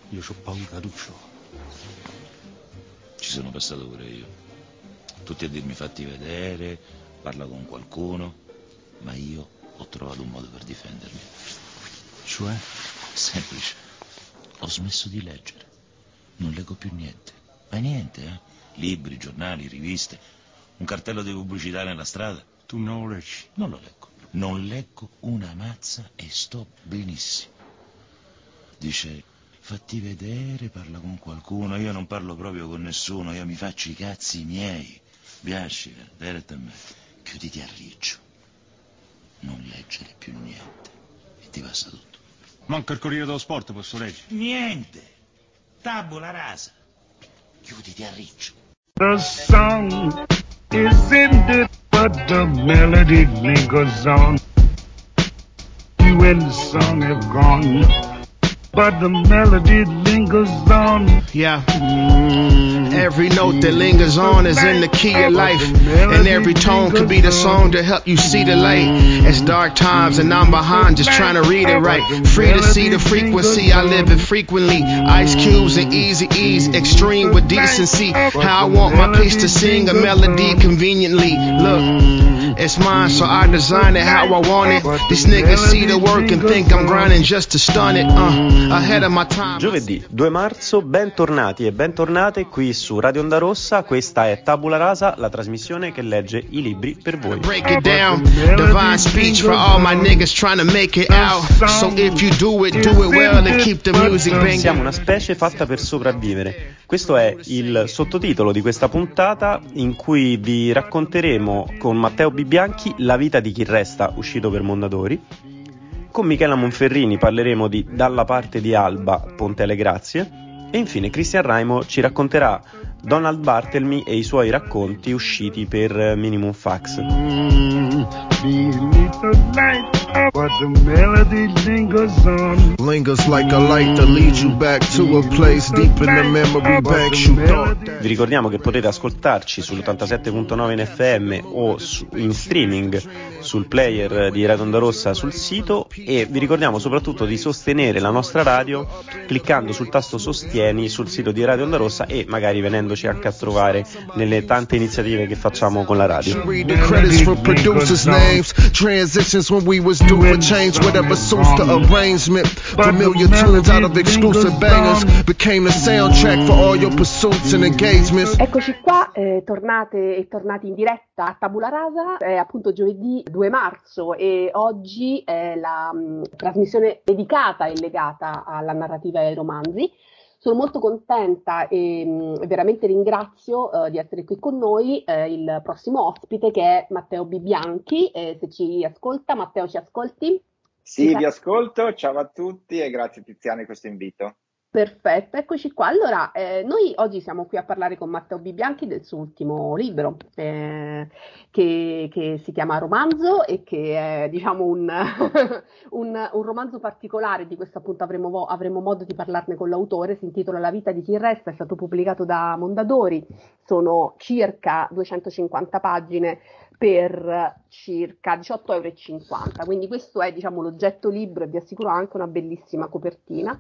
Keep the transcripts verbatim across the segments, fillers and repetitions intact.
Io ho paura, Lucio. Ci sono passato pure io. Tutti a dirmi fatti vedere, parla con qualcuno, ma io ho trovato un modo per difendermi. Cioè? Semplice. Ho smesso di leggere. Non leggo più niente. Ma niente, eh? Libri, giornali, riviste, un cartello di pubblicità nella strada. Tu non lo leggi? Non lo leggo. Non leggo una mazza e sto benissimo. Dice, fatti vedere, parla con qualcuno. Io non parlo proprio con nessuno, io mi faccio i cazzi miei. Biascica, direttamente. Chiuditi a riccio. Non leggere più niente. E ti passa tutto. Manca il Corriere dello Sport, posso leggere? Niente. Tabula rasa. Chiuditi a riccio. The song is ended, but the melody lingers on. You and the song have gone, but the melody lingers on. Yeah. Every note that lingers on is in the key of life, and every tone could be the song to help you see the light. It's dark times and I'm behind just trying to read it right. Free to see the frequency, I live it frequently. Ice cubes and easy ease, extreme with decency. How I want my piece to sing a melody conveniently. Look, it's mine, so I design it how I want it. These niggas see the work and think I'm grinding just to stun it. Uh, ahead of my time. Giovedì due marzo, bentornati e bentornate qui su Radio Onda Rossa. Questa è Tabula Rasa, la trasmissione che legge i libri per voi. Break it down, divine speech for all my niggas trying to make it out. So if you do it, do it well and keep the music banging. Siamo una specie fatta per sopravvivere. Questo è il sottotitolo di questa puntata, in cui vi racconteremo con Matteo Bibianchi La vita di chi resta, uscito per Mondadori. Con Michela Monferrini parleremo di Dalla parte di Alba, Ponte alle Grazie. E infine Cristian Raimo ci racconterà Donald Barthelmy e i suoi racconti usciti per Minimum Fax. But the melody lingers on. Lingers like a light that leads you back to a place deep in the memory banks you thought. Vi ricordiamo che potete ascoltarci sull'ottantasette virgola nove in F M o su, in streaming sul player di Radio Onda Rossa sul sito, e vi ricordiamo soprattutto di sostenere la nostra radio cliccando sul tasto Sostieni sul sito di Radio Onda Rossa e magari venendoci anche a trovare nelle tante iniziative che facciamo con la radio. Do for change, whatever suits the arrangement. Familiar tunes out of exclusive bangers became the soundtrack for all your pursuits and engagements. Eccoci qua, eh, tornate e tornati in diretta a Tabula Rasa, è appunto giovedì due marzo e oggi è la mh, trasmissione dedicata e legata alla narrativa e ai romanzi. Sono molto contenta e mh, veramente ringrazio uh, di essere qui con noi uh, il prossimo ospite, che è Matteo Bibianchi. Eh, se ci ascolta, Matteo, ci ascolti? Sì, Ci vi ascolto, ciao a tutti e grazie Tiziana di questo invito. Perfetto, eccoci qua. Allora, eh, noi oggi siamo qui a parlare con Matteo Bibianchi del suo ultimo libro, eh, che, che si chiama Romanzo e che è, diciamo, un, un, un romanzo particolare. Di questo appunto avremo, avremo modo di parlarne con l'autore. Si intitola La vita di chi resta, è stato pubblicato da Mondadori, sono circa duecentocinquanta pagine per circa diciotto virgola cinquanta euro, quindi questo è, diciamo, l'oggetto libro, e vi assicuro anche una bellissima copertina.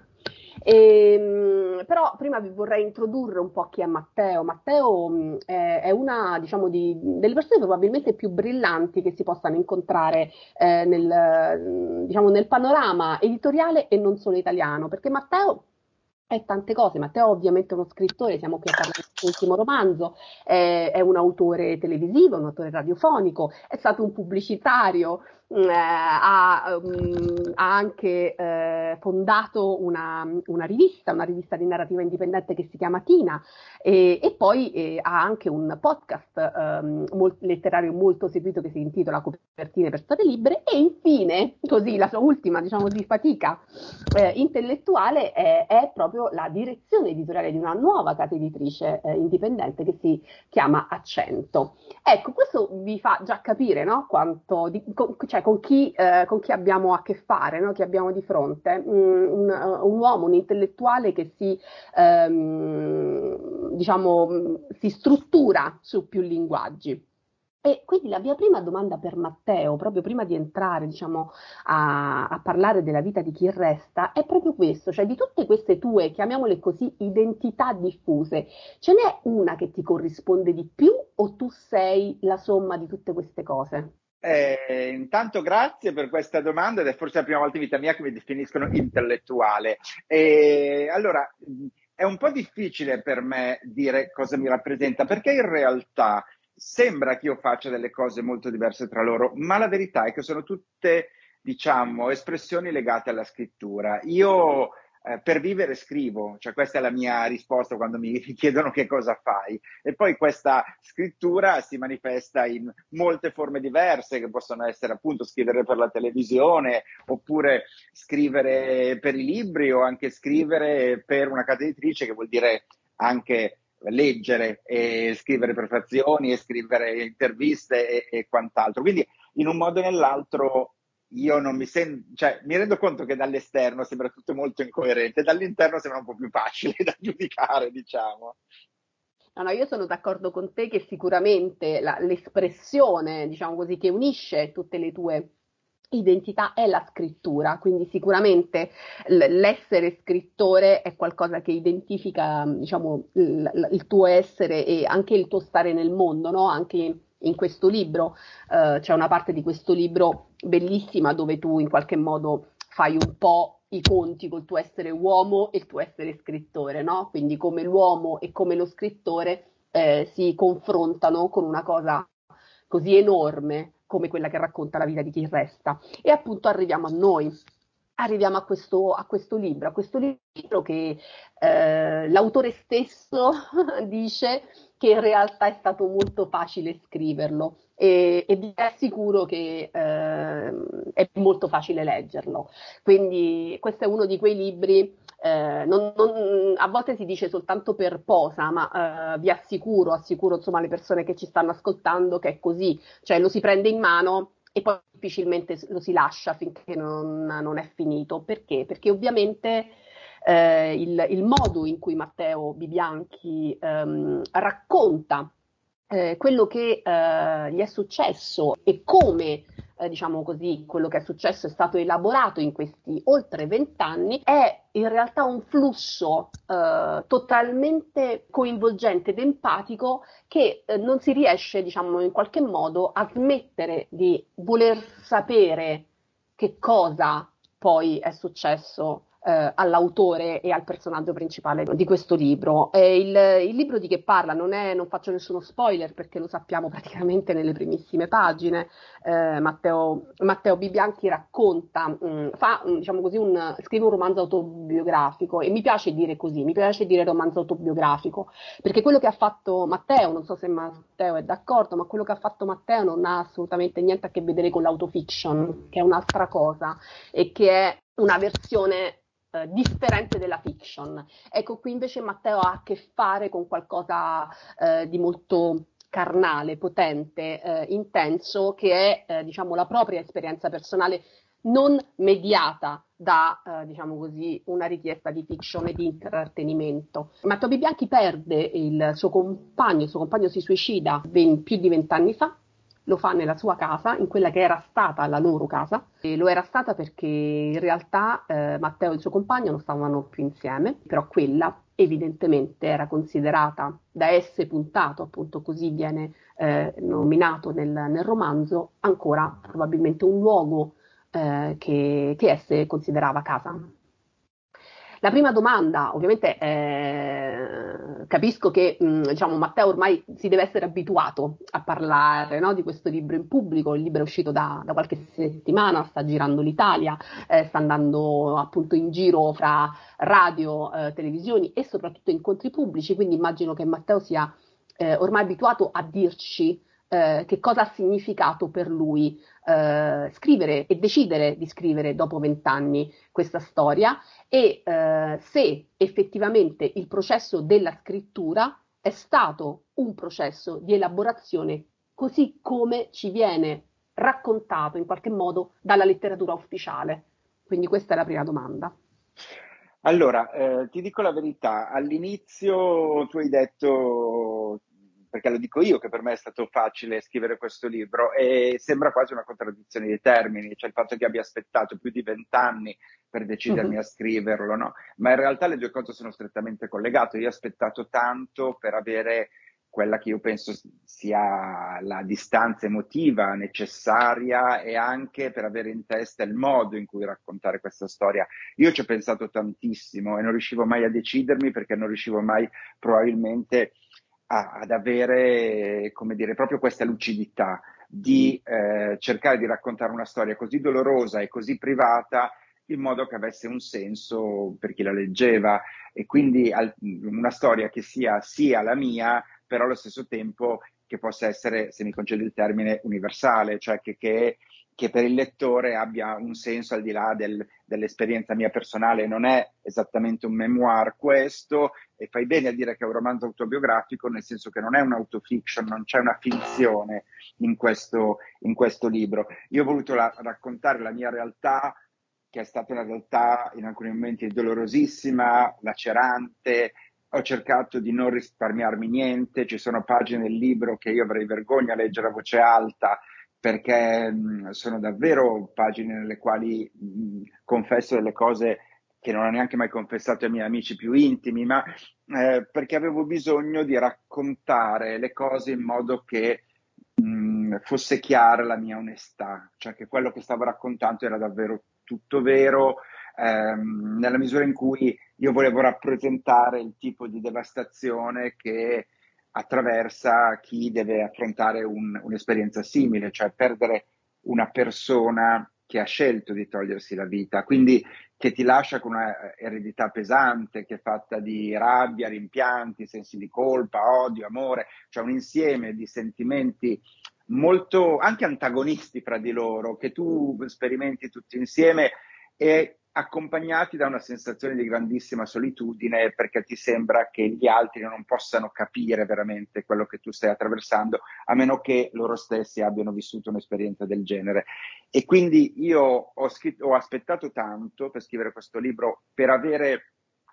E, però prima vi vorrei introdurre un po' chi è Matteo. Matteo mh, è, è una, diciamo, di, delle persone probabilmente più brillanti che si possano incontrare eh, nel, diciamo, nel panorama editoriale e non solo italiano, perché Matteo è tante cose. Matteo è ovviamente uno scrittore, siamo qui a parlare del suo ultimo romanzo, è, è un autore televisivo, un autore radiofonico, è stato un pubblicitario, eh, ha, um, ha anche eh, fondato una, una rivista, una rivista di narrativa indipendente che si chiama Tina, e, e poi eh, ha anche un podcast um, molt- letterario molto seguito che si intitola Copertine per storie libere, e infine, così la sua ultima, diciamo, di fatica eh, intellettuale è, è proprio la direzione editoriale di una nuova casa editrice eh, indipendente che si chiama Accento. Ecco, questo vi fa già capire, no, quanto di, con, cioè con chi, eh, con chi abbiamo a che fare, no, chi abbiamo di fronte, un, un, un uomo, un intellettuale che si ehm, diciamo si struttura su più linguaggi. E quindi la mia prima domanda per Matteo, proprio prima di entrare, diciamo, a, a parlare della vita di chi resta, è proprio questo, cioè di tutte queste tue, chiamiamole così, identità diffuse, ce n'è una che ti corrisponde di più o tu sei la somma di tutte queste cose? Eh, intanto grazie per questa domanda ed è forse la prima volta in vita mia che mi definiscono intellettuale. E, allora, è un po' difficile per me dire cosa mi rappresenta, perché in realtà sembra che io faccia delle cose molto diverse tra loro, ma la verità è che sono tutte, diciamo, espressioni legate alla scrittura. Io eh, per vivere scrivo, cioè questa è la mia risposta quando mi chiedono che cosa fai. E poi questa scrittura si manifesta in molte forme diverse, che possono essere appunto scrivere per la televisione, oppure scrivere per i libri, o anche scrivere per una casa editrice, che vuol dire anche leggere e scrivere prefazioni e scrivere interviste e, e quant'altro. Quindi in un modo o nell'altro io non mi sento, cioè mi rendo conto che dall'esterno sembra tutto molto incoerente, dall'interno sembra un po' più facile da giudicare, diciamo. No, no, io sono d'accordo con te che sicuramente la- l'espressione, diciamo così, che unisce tutte le tue identità è la scrittura, quindi sicuramente l- l'essere scrittore è qualcosa che identifica, diciamo, il, l- il tuo essere e anche il tuo stare nel mondo, no? Anche in questo libro eh, c'è una parte di questo libro bellissima dove tu in qualche modo fai un po' i conti col tuo essere uomo e il tuo essere scrittore, no? Quindi come l'uomo e come lo scrittore eh, si confrontano con una cosa così enorme come quella che racconta la vita di chi resta. E appunto arriviamo a noi, arriviamo a questo, a questo libro, a questo libro che eh, l'autore stesso dice che in realtà è stato molto facile scriverlo e, e vi assicuro che eh, è molto facile leggerlo. Quindi questo è uno di quei libri eh, non, non, a volte si dice soltanto per posa, ma eh, vi assicuro, assicuro insomma le persone che ci stanno ascoltando che è così, cioè lo si prende in mano e poi difficilmente lo si lascia finché non, non è finito. Perché? Perché ovviamente eh, il, il modo in cui Matteo Bibianchi ehm, racconta eh, quello che eh, gli è successo e come, eh, diciamo così, quello che è successo è stato elaborato in questi oltre vent'anni, è in realtà un flusso eh, totalmente coinvolgente ed empatico che eh, non si riesce, diciamo, in qualche modo a smettere di voler sapere che cosa poi è successo eh, all'autore e al personaggio principale di questo libro. E il, il libro di che parla non, è, non faccio nessuno spoiler perché lo sappiamo praticamente nelle primissime pagine. Eh, Matteo, Matteo Bibianchi racconta, mh, fa diciamo così un, scrive un romanzo autobiografico e mi piace dire così, mi piace dire romanzo autobiografico perché quello che ha fatto Matteo, non so se Matteo è d'accordo, ma quello che ha fatto Matteo non ha assolutamente niente a che vedere con l'autofiction, che è un'altra cosa e che è una versione eh, differente della fiction. Ecco, qui invece Matteo ha a che fare con qualcosa eh, di molto carnale, potente, eh, intenso, che è, eh, diciamo, la propria esperienza personale non mediata da, eh, diciamo così, una richiesta di fiction e di intrattenimento. Matteo Bibianchi perde il suo compagno, il suo compagno si suicida ben, più di vent'anni fa, lo fa nella sua casa, in quella che era stata la loro casa, e lo era stata perché in realtà eh, Matteo e il suo compagno non stavano più insieme, però quella evidentemente era considerata da esse puntato, appunto così viene eh, nominato nel, nel romanzo, ancora probabilmente un luogo eh, che, che esse considerava casa. La prima domanda, ovviamente, eh, capisco che mh, diciamo, Matteo ormai si deve essere abituato a parlare, no, di questo libro in pubblico. Il libro è uscito da, da qualche settimana, sta girando l'Italia, eh, sta andando appunto in giro fra radio, eh, televisioni e soprattutto incontri pubblici. Quindi immagino che Matteo sia eh, ormai abituato a dirci eh, che cosa ha significato per lui eh, scrivere e decidere di scrivere dopo vent'anni questa storia e eh, se effettivamente il processo della scrittura è stato un processo di elaborazione così come ci viene raccontato in qualche modo dalla letteratura ufficiale. Quindi questa è la prima domanda. Allora, eh, ti dico la verità, all'inizio tu hai detto perché lo dico io che per me è stato facile scrivere questo libro e sembra quasi una contraddizione di termini, cioè il fatto che abbia aspettato più di vent'anni per decidermi Mhm. a scriverlo, no? Ma in realtà le due cose sono strettamente collegate. Io ho aspettato tanto per avere quella che io penso sia la distanza emotiva necessaria e anche per avere in testa il modo in cui raccontare questa storia. Io ci ho pensato tantissimo e non riuscivo mai a decidermi perché non riuscivo mai probabilmente a, ad avere, come dire, proprio questa lucidità di eh, cercare di raccontare una storia così dolorosa e così privata in modo che avesse un senso per chi la leggeva e quindi al, una storia che sia sia la mia, però allo stesso tempo che possa essere, se mi concede il termine, universale, cioè che, che, che per il lettore abbia un senso al di là del, dell'esperienza mia personale. Non è esattamente un memoir questo, e fai bene a dire che è un romanzo autobiografico, nel senso che non è un'autofiction, non c'è una finzione in questo, in questo libro. Io ho voluto la, raccontare la mia realtà, che è stata una realtà in alcuni momenti dolorosissima, lacerante. Ho cercato di non risparmiarmi niente, ci sono pagine del libro che io avrei vergogna a leggere a voce alta, perché mh, sono davvero pagine nelle quali mh, confesso delle cose che non ho neanche mai confessato ai miei amici più intimi, ma eh, perché avevo bisogno di raccontare le cose in modo che mh, fosse chiara la mia onestà, cioè che quello che stavo raccontando era davvero tutto vero, ehm, nella misura in cui io volevo rappresentare il tipo di devastazione che attraversa chi deve affrontare un, un'esperienza simile, cioè perdere una persona che ha scelto di togliersi la vita, quindi che ti lascia con una eredità pesante, che è fatta di rabbia, rimpianti, sensi di colpa, odio, amore, cioè un insieme di sentimenti molto anche antagonisti fra di loro, che tu sperimenti tutti insieme e accompagnati da una sensazione di grandissima solitudine, perché ti sembra che gli altri non possano capire veramente quello che tu stai attraversando, a meno che loro stessi abbiano vissuto un'esperienza del genere. E quindi io ho, scritto, ho aspettato tanto per scrivere questo libro, per avere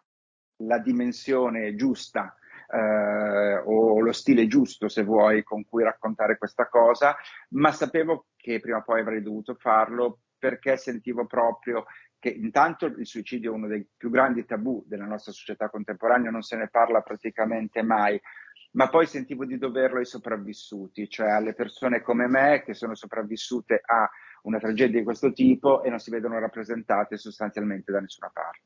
la dimensione giusta eh, o lo stile giusto, se vuoi, con cui raccontare questa cosa, ma sapevo che prima o poi avrei dovuto farlo, perché sentivo proprio che intanto il suicidio è uno dei più grandi tabù della nostra società contemporanea, non se ne parla praticamente mai, ma poi sentivo di doverlo ai sopravvissuti, cioè alle persone come me che sono sopravvissute a una tragedia di questo tipo e non si vedono rappresentate sostanzialmente da nessuna parte.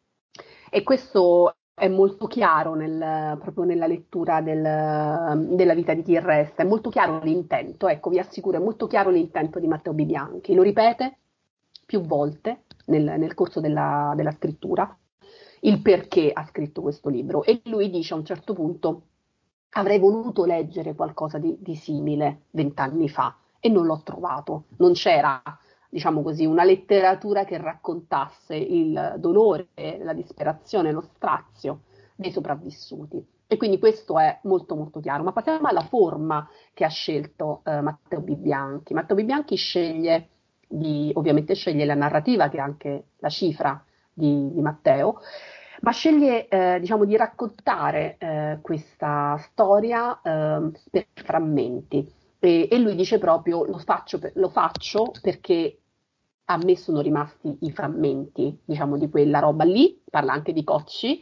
E questo è molto chiaro nel, proprio nella lettura del, della vita di chi resta, è molto chiaro l'intento, ecco, vi assicuro, è molto chiaro l'intento di Matteo Bibianchi, lo ripete più volte nel, nel corso della, della scrittura, il perché ha scritto questo libro, e lui dice a un certo punto: avrei voluto leggere qualcosa di, di simile vent'anni fa e non l'ho trovato, non c'era, diciamo così, una letteratura che raccontasse il dolore, la disperazione, lo strazio dei sopravvissuti. E quindi questo è molto molto chiaro. Ma passiamo alla forma che ha scelto eh, Matteo Bibianchi. Matteo Bibianchi sceglie di, ovviamente sceglie la narrativa, che è anche la cifra di, di Matteo, ma sceglie eh, diciamo, di raccontare eh, questa storia eh, per frammenti. E, e lui dice proprio: lo faccio, per, lo faccio perché a me sono rimasti i frammenti, diciamo, di quella roba lì, parla anche di cocci,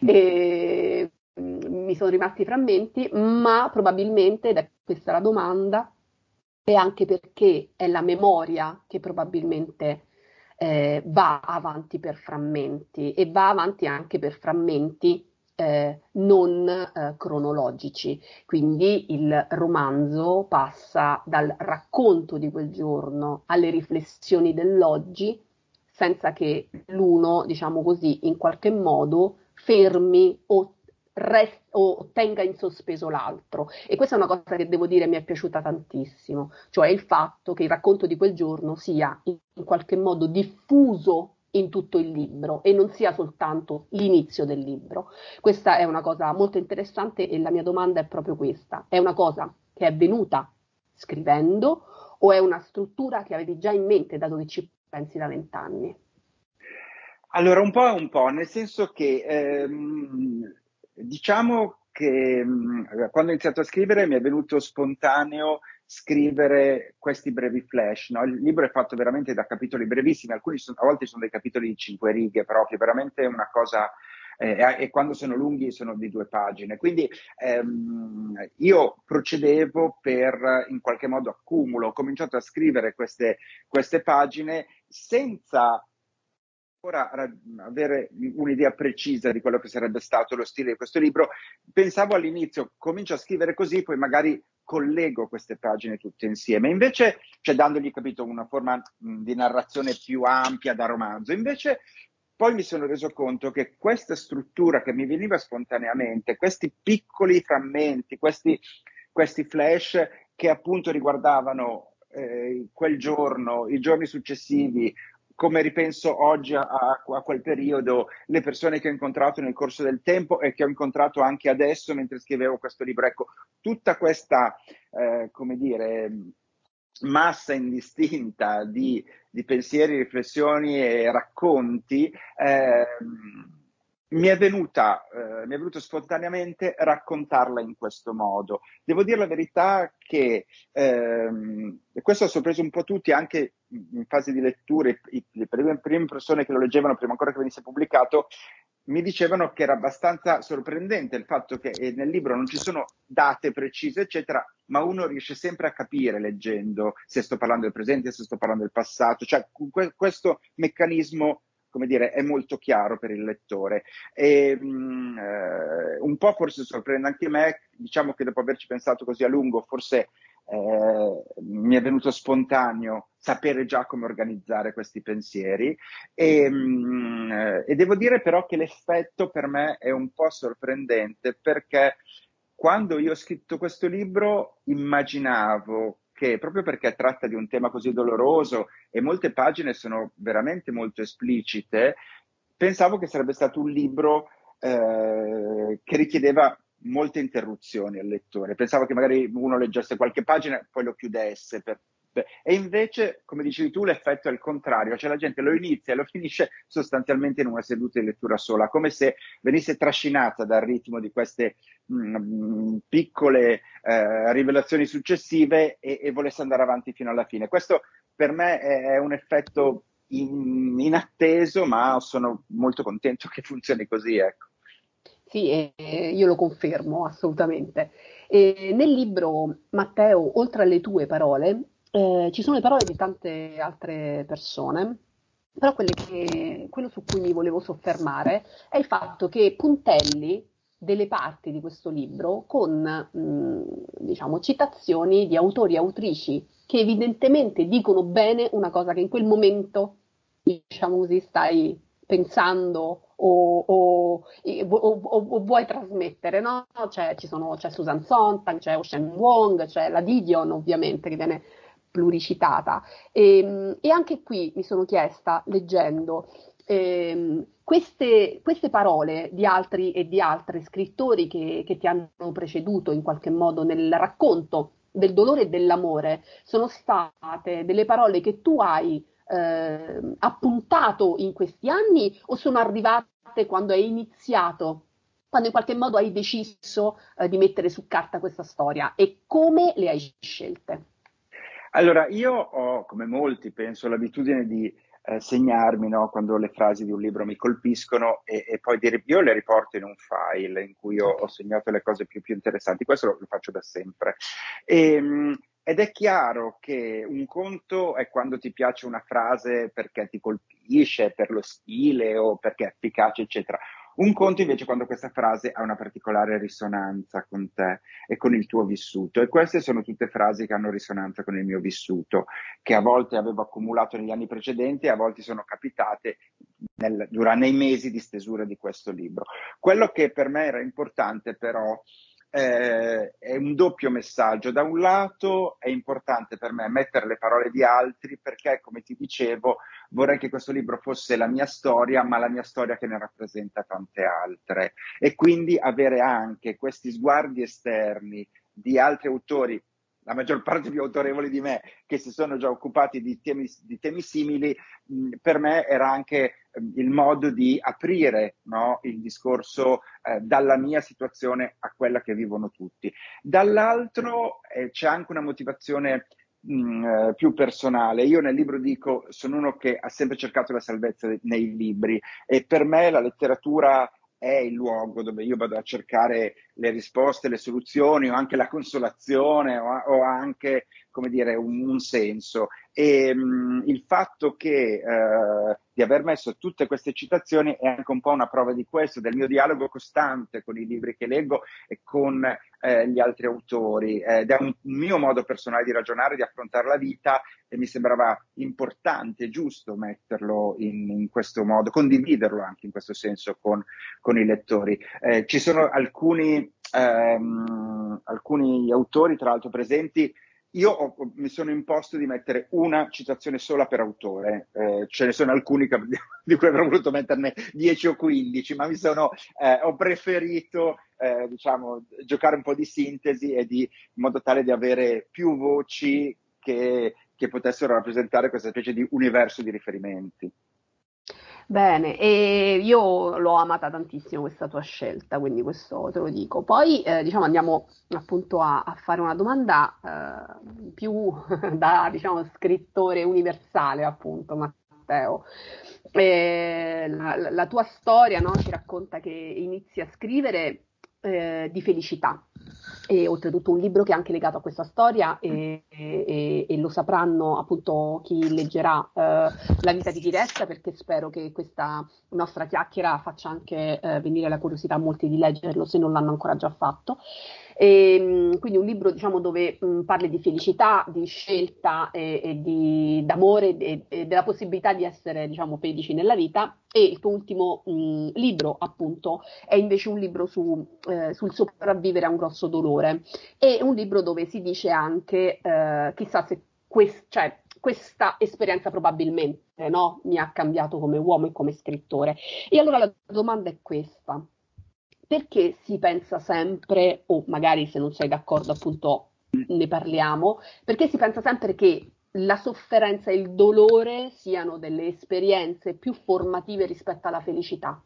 e mi sono rimasti i frammenti, ma probabilmente, ed è questa la domanda, è anche perché è la memoria che probabilmente eh, va avanti per frammenti, e va avanti anche per frammenti eh, non eh, cronologici. Quindi il romanzo passa dal racconto di quel giorno alle riflessioni dell'oggi, senza che l'uno, diciamo così, in qualche modo fermi o, rest- o tenga in sospeso l'altro. E questa è una cosa che devo dire mi è piaciuta tantissimo, cioè il fatto che il racconto di quel giorno sia in, in qualche modo diffuso in tutto il libro e non sia soltanto l'inizio del libro. Questa è una cosa molto interessante, e la mia domanda è proprio questa: è una cosa che è venuta scrivendo o è una struttura che avevi già in mente dato che ci pensi da vent'anni? Allora, un po' e un po', nel senso che ehm, diciamo che mh, quando ho iniziato a scrivere mi è venuto spontaneo scrivere questi brevi flash, no? Il libro è fatto veramente da capitoli brevissimi, alcuni sono, a volte sono dei capitoli di cinque righe proprio, veramente una cosa, eh, e quando sono lunghi sono di due pagine. Quindi ehm, io procedevo per, in qualche modo, accumulo, ho cominciato a scrivere queste, queste pagine senza ora avere un'idea precisa di quello che sarebbe stato lo stile di questo libro. Pensavo all'inizio, comincio a scrivere così, poi magari collego queste pagine tutte insieme. Invece, cioè dandogli, capito, una forma mh, di narrazione più ampia da romanzo. Invece, poi mi sono reso conto che questa struttura che mi veniva spontaneamente, questi piccoli frammenti, questi, questi flash che appunto riguardavano eh, quel giorno, i giorni successivi, come ripenso oggi a, a, a quel periodo, le persone che ho incontrato nel corso del tempo e che ho incontrato anche adesso mentre scrivevo questo libro. Ecco, tutta questa, eh, come dire, massa indistinta di, di pensieri, riflessioni e racconti, eh, mi è venuta, eh, mi è venuto spontaneamente raccontarla in questo modo. Devo dire la verità che ehm, e questo ha sorpreso un po' tutti, anche in fase di lettura, i, le prime, prime persone che lo leggevano prima ancora che venisse pubblicato, mi dicevano che era abbastanza sorprendente il fatto che eh, nel libro non ci sono date precise, eccetera, ma uno riesce sempre a capire leggendo se sto parlando del presente, se sto parlando del passato, cioè que- questo meccanismo, come dire, è molto chiaro per il lettore. E, mh, eh, un po' forse sorprende anche me, diciamo che dopo averci pensato così a lungo, forse eh, mi è venuto spontaneo sapere già come organizzare questi pensieri e, mh, e devo dire però che l'effetto per me è un po' sorprendente, perché quando io ho scritto questo libro immaginavo che, proprio perché tratta di un tema così doloroso e molte pagine sono veramente molto esplicite, pensavo che sarebbe stato un libro eh, che richiedeva molte interruzioni al lettore. Pensavo che magari uno leggesse qualche pagina e poi lo chiudesse. Per, per... E invece, come dicevi tu, l'effetto è il contrario, cioè la gente lo inizia e lo finisce sostanzialmente in una seduta di lettura sola, come se venisse trascinata dal ritmo di queste mh, piccole eh, rivelazioni successive e, e volesse andare avanti fino alla fine. Questo per me è, è un effetto in, inatteso, ma sono molto contento che funzioni così, ecco. Sì, eh, io lo confermo assolutamente. E nel libro, Matteo, oltre alle tue parole, eh, ci sono le parole di tante altre persone, però quelle che- quello su cui mi volevo soffermare è il fatto che puntelli delle parti di questo libro con, mh, diciamo, citazioni di autori e autrici che evidentemente dicono bene una cosa che in quel momento, diciamo così, stai pensando o, o, o, o vuoi trasmettere, no? C'è, ci sono, c'è Susan Sontag, c'è Ocean Wong, c'è la Didion ovviamente che viene pluricitata e, e anche qui mi sono chiesta leggendo ehm, queste, queste parole di altri e di altri scrittori che, che ti hanno preceduto in qualche modo nel racconto del dolore e dell'amore sono state delle parole che tu hai eh, appuntato in questi anni o sono arrivate quando hai iniziato, quando in qualche modo hai deciso eh, di mettere su carta questa storia e come le hai scelte? Allora, io ho, come molti, penso, l'abitudine di eh, segnarmi, no, quando le frasi di un libro mi colpiscono e, e poi dire, io le riporto in un file in cui ho, ho segnato le cose più, più interessanti. Questo lo, lo faccio da sempre. E, mh, ed è chiaro che un conto è quando ti piace una frase perché ti colpisce, per lo stile o perché è efficace, eccetera. Un conto invece è quando questa frase ha una particolare risonanza con te e con il tuo vissuto. E queste sono tutte frasi che hanno risonanza con il mio vissuto, che a volte avevo accumulato negli anni precedenti e a volte sono capitate nel, durante, nei mesi di stesura di questo libro. Quello che per me era importante però eh, è un doppio messaggio. Da un lato è importante per me mettere le parole di altri perché, come ti dicevo, vorrei che questo libro fosse la mia storia, ma la mia storia che ne rappresenta tante altre. E quindi avere anche questi sguardi esterni di altri autori, la maggior parte più autorevoli di me che si sono già occupati di temi, di temi simili, mh, per me era anche mh, il modo di aprire, no, il discorso eh, dalla mia situazione a quella che vivono tutti. Dall'altro eh, c'è anche una motivazione mh, eh, più personale. Io nel libro dico, sono uno che ha sempre cercato la salvezza nei libri e per me la letteratura è il luogo dove io vado a cercare le risposte, le soluzioni o anche la consolazione o, o anche, come dire, un, un senso. E mh, il fatto che eh, di aver messo tutte queste citazioni è anche un po' una prova di questo, del mio dialogo costante con i libri che leggo e con eh, gli altri autori, ed è un mio modo personale di ragionare, di affrontare la vita, e mi sembrava importante e giusto metterlo in, in questo modo, condividerlo anche in questo senso con, con i lettori. Eh, ci sono alcuni, ehm, alcuni autori, tra l'altro presenti. Io ho, mi sono imposto di mettere una citazione sola per autore, eh, ce ne sono alcuni che, di cui avrei voluto metterne dieci o quindici, ma mi sono, eh, ho preferito eh, diciamo, giocare un po' di sintesi e di, in modo tale di avere più voci che, che potessero rappresentare questa specie di universo di riferimenti. Bene, e io l'ho amata tantissimo questa tua scelta, quindi questo te lo dico. Poi eh, diciamo andiamo appunto a, a fare una domanda eh, più da diciamo scrittore universale, appunto, Matteo. Eh, la, la- la tua storia, no, ci racconta che inizi a scrivere eh, di felicità. E oltretutto un libro che è anche legato a questa storia e, e- e lo sapranno appunto chi leggerà eh, La vita di chi resta, perché spero che questa nostra chiacchiera faccia anche eh, venire la curiosità a molti di leggerlo se non l'hanno ancora già fatto. E, mh, quindi un libro diciamo dove mh, parli di felicità, di scelta e, e di, d'amore e, e della possibilità di essere diciamo felici nella vita. E il tuo ultimo mh, libro appunto è invece un libro su, eh, sul sopravvivere a un grosso dolore, e un libro dove si dice anche eh, chissà se quest- cioè, questa esperienza probabilmente no, mi ha cambiato come uomo e come scrittore. E allora la domanda è questa: perché si pensa sempre, o magari se non sei d'accordo appunto ne parliamo, perché si pensa sempre che la sofferenza e il dolore siano delle esperienze più formative rispetto alla felicità?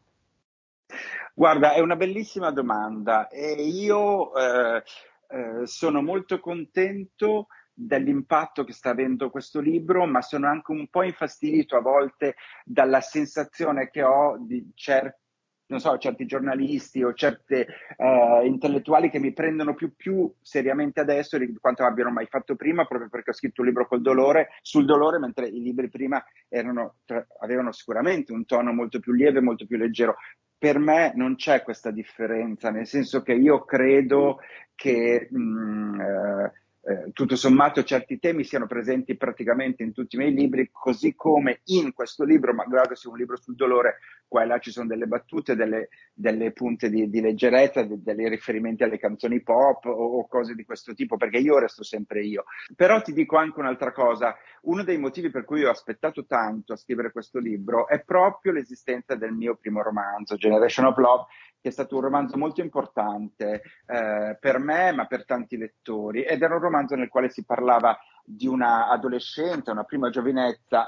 Guarda, è una bellissima domanda e io eh, eh, sono molto contento dell'impatto che sta avendo questo libro, ma sono anche un po' infastidito a volte dalla sensazione che ho di certi, non so, certi giornalisti o certe eh, intellettuali che mi prendono più, più seriamente adesso di quanto abbiano mai fatto prima, proprio perché ho scritto un libro col dolore, sul dolore, mentre i libri prima erano, avevano sicuramente un tono molto più lieve, molto più leggero. Per me non c'è questa differenza, nel senso che io credo che mh, eh, eh, tutto sommato certi temi siano presenti praticamente in tutti i miei libri, così come in questo libro, malgrado sia un libro sul dolore, qua e là ci sono delle battute, delle, delle punte di, di leggerezza, de, dei riferimenti alle canzoni pop o, o cose di questo tipo, perché io resto sempre io. Però ti dico anche un'altra cosa, uno dei motivi per cui ho aspettato tanto a scrivere questo libro è proprio l'esistenza del mio primo romanzo, Generation of Love, che è stato un romanzo molto importante eh, per me, ma per tanti lettori, ed era un romanzo nel quale si parlava di una adolescente, una prima giovinezza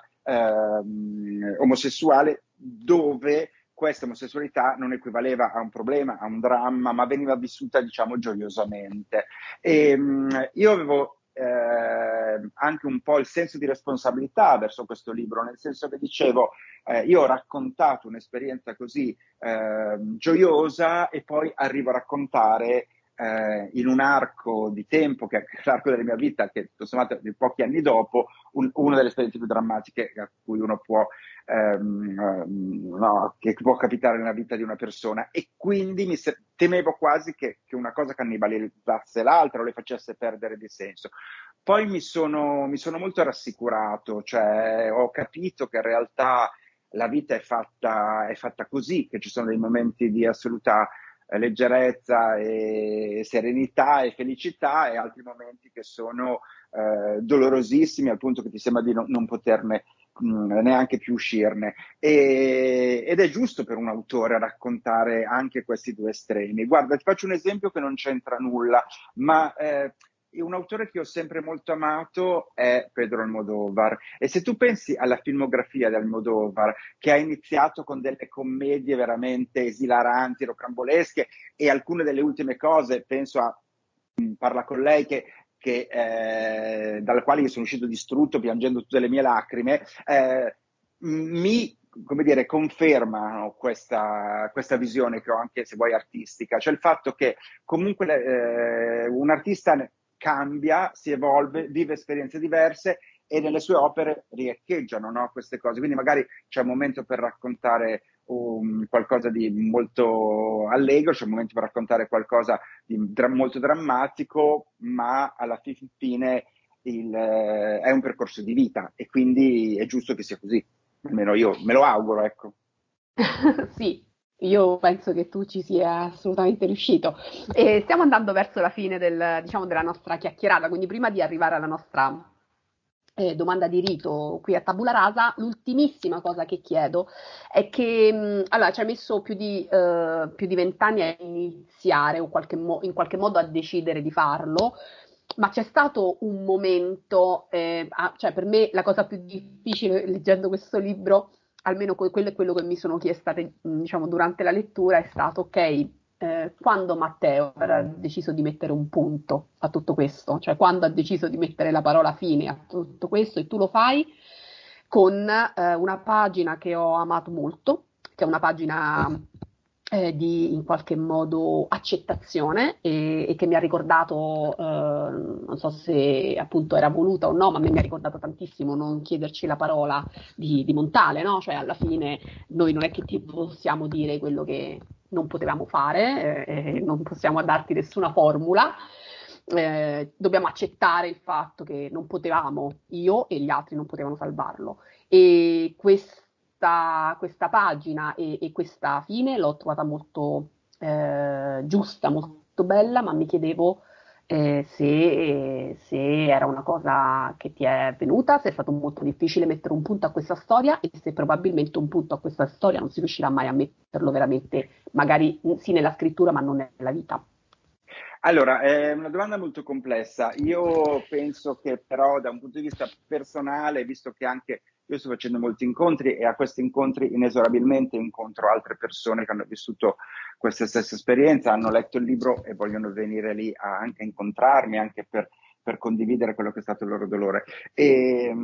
ehm, omosessuale, dove questa omosessualità non equivaleva a un problema, a un dramma, ma veniva vissuta, diciamo, gioiosamente. E mh, io avevo eh, anche un po' il senso di responsabilità verso questo libro, nel senso che dicevo, eh, io ho raccontato un'esperienza così eh, gioiosa e poi arrivo a raccontare eh, in un arco di tempo, che è l'arco della mia vita, che tutto sommato di pochi anni dopo, un, una delle esperienze più drammatiche a cui uno può, ehm, no, che può capitare nella vita di una persona, e quindi mi se- temevo quasi che, che una cosa cannibalizzasse l'altra o le facesse perdere di senso. Poi mi sono, mi sono molto rassicurato, cioè ho capito che in realtà la vita è fatta, è fatta così, che ci sono dei momenti di assoluta eh, leggerezza e serenità e felicità, e altri momenti che sono eh, dolorosissimi al punto che ti sembra di non, non poterne mh, neanche più uscirne. E, ed è giusto per un autore raccontare anche questi due estremi. Guarda, ti faccio un esempio che non c'entra nulla, ma eh, un autore che ho sempre molto amato è Pedro Almodóvar, e se tu pensi alla filmografia di Almodóvar, che ha iniziato con delle commedie veramente esilaranti, rocambolesche, e alcune delle ultime cose, penso a Parla con lei, che, che eh, dalla quale io sono uscito distrutto piangendo tutte le mie lacrime, eh, mi, come dire, confermano questa, questa visione che ho, anche se vuoi artistica, cioè il fatto che comunque eh, un artista cambia, si evolve, vive esperienze diverse e nelle sue opere riecheggiano, no, queste cose. Quindi magari c'è un momento per raccontare um, qualcosa di molto allegro, c'è un momento per raccontare qualcosa di dra- molto drammatico, ma alla fi- fine il, eh, è un percorso di vita e quindi è giusto che sia così. Almeno io me lo auguro, ecco. Sì, io penso che tu ci sia assolutamente riuscito. E stiamo andando verso la fine del, diciamo, della nostra chiacchierata, quindi prima di arrivare alla nostra eh, domanda di rito qui a Tabula Rasa, l'ultimissima cosa che chiedo è che, mh, allora, ci hai messo più di eh, più di vent'anni a iniziare o qualche mo- in qualche modo a decidere di farlo. Ma c'è stato un momento, eh, ah, cioè per me la cosa più difficile leggendo questo libro, almeno que- quello è quello che mi sono chiesta, te- diciamo, durante la lettura, è stato, ok, eh, quando Matteo ha deciso di mettere un punto a tutto questo, cioè quando ha deciso di mettere la parola fine a tutto questo, e tu lo fai con eh, una pagina che ho amato molto, che è una pagina eh, di in qualche modo accettazione e, e che mi ha ricordato, eh, non so se appunto era voluta o no, ma a me mi ha ricordato tantissimo Non chiederci la parola di, di Montale, no? Cioè alla fine noi non è che ti possiamo dire quello che non potevamo fare, eh, non possiamo darti nessuna formula. Eh, dobbiamo accettare il fatto che non potevamo, io e gli altri non potevano salvarlo. E questa, questa pagina e, e questa fine l'ho trovata molto eh, giusta, molto bella, ma mi chiedevo eh, se, se era una cosa che ti è venuta, se è stato molto difficile mettere un punto a questa storia e se probabilmente un punto a questa storia non si riuscirà mai a metterlo veramente, magari sì nella scrittura, ma non nella vita. Allora, è una domanda molto complessa. Io penso che però da un punto di vista personale, visto che anche io sto facendo molti incontri e a questi incontri inesorabilmente incontro altre persone che hanno vissuto questa stessa esperienza, hanno letto il libro e vogliono venire lì a anche incontrarmi, anche per, per condividere quello che è stato il loro dolore. E,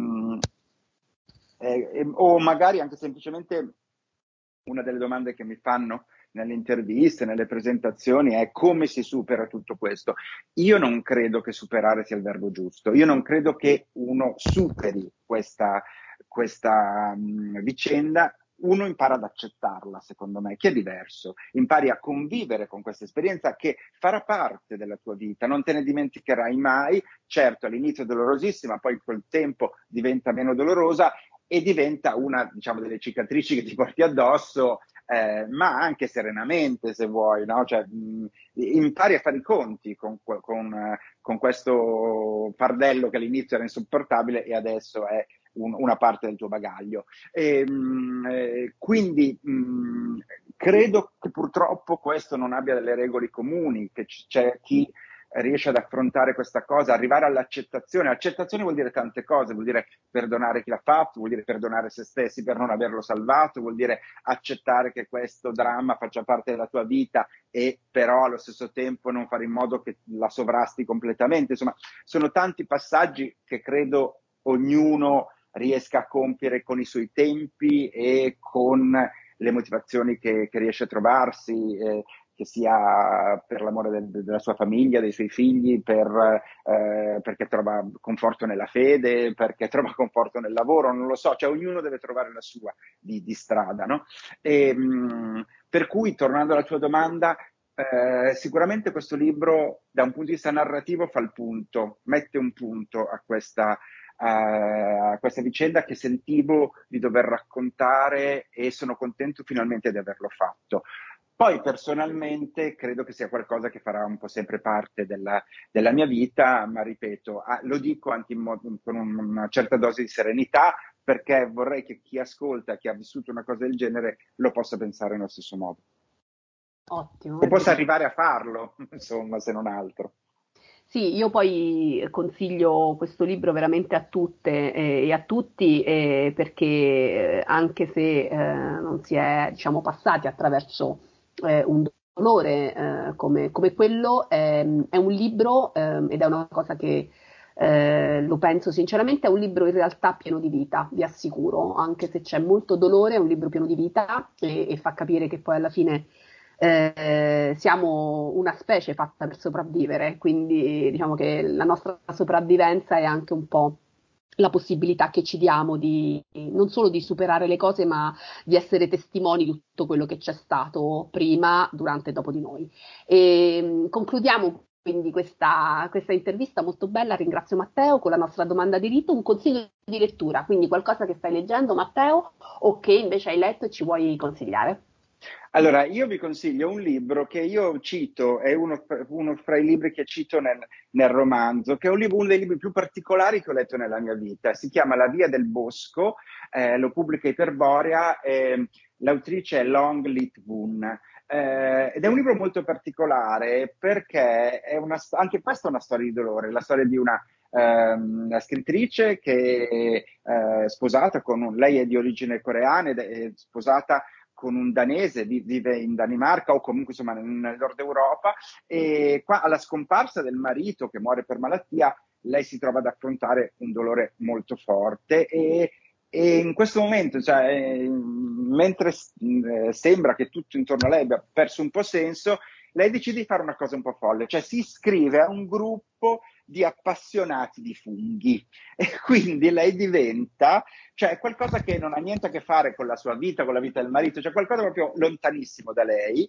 e, o magari anche semplicemente una delle domande che mi fanno nelle interviste, nelle presentazioni è come si supera tutto questo. Io non credo che superare sia il verbo giusto, io non credo che uno superi questa, questa um, vicenda, uno impara ad accettarla, secondo me, che è diverso. Impari a convivere con questa esperienza che farà parte della tua vita, non te ne dimenticherai mai. Certo, all'inizio è dolorosissima, poi col tempo diventa meno dolorosa e diventa una, diciamo, delle cicatrici che ti porti addosso, eh, ma anche serenamente, se vuoi, no? Cioè, mh, impari a fare i conti con, con, con questo fardello che all'inizio era insopportabile e adesso è un, una parte del tuo bagaglio. E, mh, eh, quindi mh, credo che purtroppo questo non abbia delle regole comuni, che c- c'è chi riesce ad affrontare questa cosa, arrivare all'accettazione. Accettazione vuol dire tante cose, vuol dire perdonare chi l'ha fatto, vuol dire perdonare se stessi per non averlo salvato, vuol dire accettare che questo dramma faccia parte della tua vita e però allo stesso tempo non fare in modo che la sovrasti completamente. Insomma, sono tanti passaggi che credo ognuno riesca a compiere con i suoi tempi e con le motivazioni che, che riesce a trovarsi. Eh, che sia per l'amore del, della sua famiglia, dei suoi figli, per, eh, perché trova conforto nella fede, perché trova conforto nel lavoro, non lo so, cioè ognuno deve trovare la sua di, di strada, no? E, mh, per cui, tornando alla tua domanda, eh, sicuramente questo libro, da un punto di vista narrativo, fa il punto, mette un punto a questa, a questa vicenda che sentivo di dover raccontare e sono contento finalmente di averlo fatto. Poi personalmente credo che sia qualcosa che farà un po' sempre parte della, della mia vita, ma ripeto, ah, lo dico anche in modo, con una certa dose di serenità, perché vorrei che chi ascolta, chi ha vissuto una cosa del genere, lo possa pensare nello stesso modo. Ottimo. O possa arrivare a farlo, insomma, se non altro. Sì, io poi consiglio questo libro veramente a tutte eh, e a tutti eh, perché eh, anche se eh, non si è, diciamo, passati attraverso eh, un dolore eh, come, come quello, ehm, è un libro ehm, ed è una cosa che eh, lo penso sinceramente, è un libro in realtà pieno di vita, vi assicuro, anche se c'è molto dolore, è un libro pieno di vita e, e fa capire che poi alla fine eh, siamo una specie fatta per sopravvivere, quindi diciamo che la nostra sopravvivenza è anche un po' la possibilità che ci diamo di non solo di superare le cose, ma di essere testimoni di tutto quello che c'è stato prima, durante e dopo di noi. E concludiamo quindi questa, questa intervista molto bella. Ringrazio Matteo con la nostra domanda di rito, un consiglio di lettura, quindi qualcosa che stai leggendo, Matteo, o che invece hai letto e ci vuoi consigliare. Allora, io vi consiglio un libro che io cito, è uno, uno fra i libri che cito nel, nel romanzo, che è un libro, uno dei libri più particolari che ho letto nella mia vita. Si chiama La via del bosco, eh, lo pubblica Iperborea, eh, l'autrice è Long Lit Woon. Eh, ed è un libro molto particolare perché è una, anche questa è una storia di dolore, la storia di una ehm, una scrittrice che è eh, sposata con un, lei è di origine coreana ed è sposata con un danese, vive in Danimarca o comunque insomma nel nord Europa, e qua alla scomparsa del marito che muore per malattia lei si trova ad affrontare un dolore molto forte e, e in questo momento, cioè, eh, mentre eh, sembra che tutto intorno a lei abbia perso un po' senso, lei decide di fare una cosa un po' folle, cioè si iscrive a un gruppo di appassionati di funghi e quindi lei diventa, cioè qualcosa che non ha niente a che fare con la sua vita, con la vita del marito, cioè qualcosa proprio lontanissimo da lei.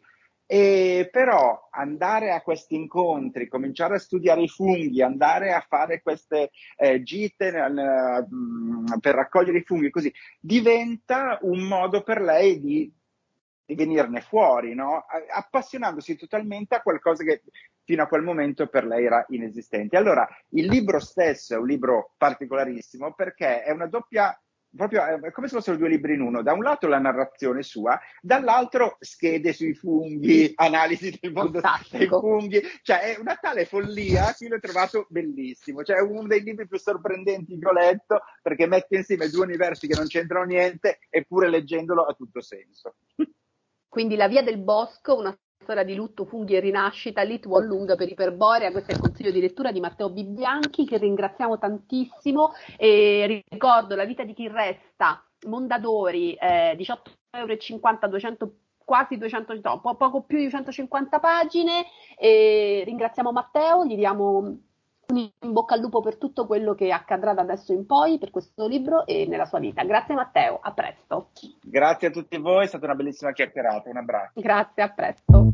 E però andare a questi incontri, cominciare a studiare i funghi, andare a fare queste eh, gite eh, per raccogliere i funghi, così diventa un modo per lei di, di venirne fuori, no? Appassionandosi totalmente a qualcosa che fino a quel momento per lei era inesistente. Allora, il libro stesso è un libro particolarissimo perché è una doppia, proprio è come se fossero due libri in uno. Da un lato la narrazione sua, dall'altro schede sui funghi, analisi del mondo dei funghi, cioè è una tale follia che io l'ho trovato bellissimo, cioè è uno dei libri più sorprendenti che ho letto perché mette insieme due universi che non c'entrano niente, eppure leggendolo ha tutto senso. Quindi La via del bosco, una storia di lutto, funghi e rinascita, Lit Woon Lung per Iperborea. Questo è il consiglio di lettura di Matteo Bibbianchi, che ringraziamo tantissimo. E ricordo La vita di chi resta, Mondadori, eh, diciotto euro e cinquanta, duecento, quasi duecento, no, po- poco più di duecentocinquanta pagine. E ringraziamo Matteo, gli diamo in bocca al lupo per tutto quello che accadrà da adesso in poi per questo libro e nella sua vita. Grazie Matteo, a presto. Grazie a tutti voi, è stata una bellissima chiacchierata, un abbraccio. Grazie, a presto.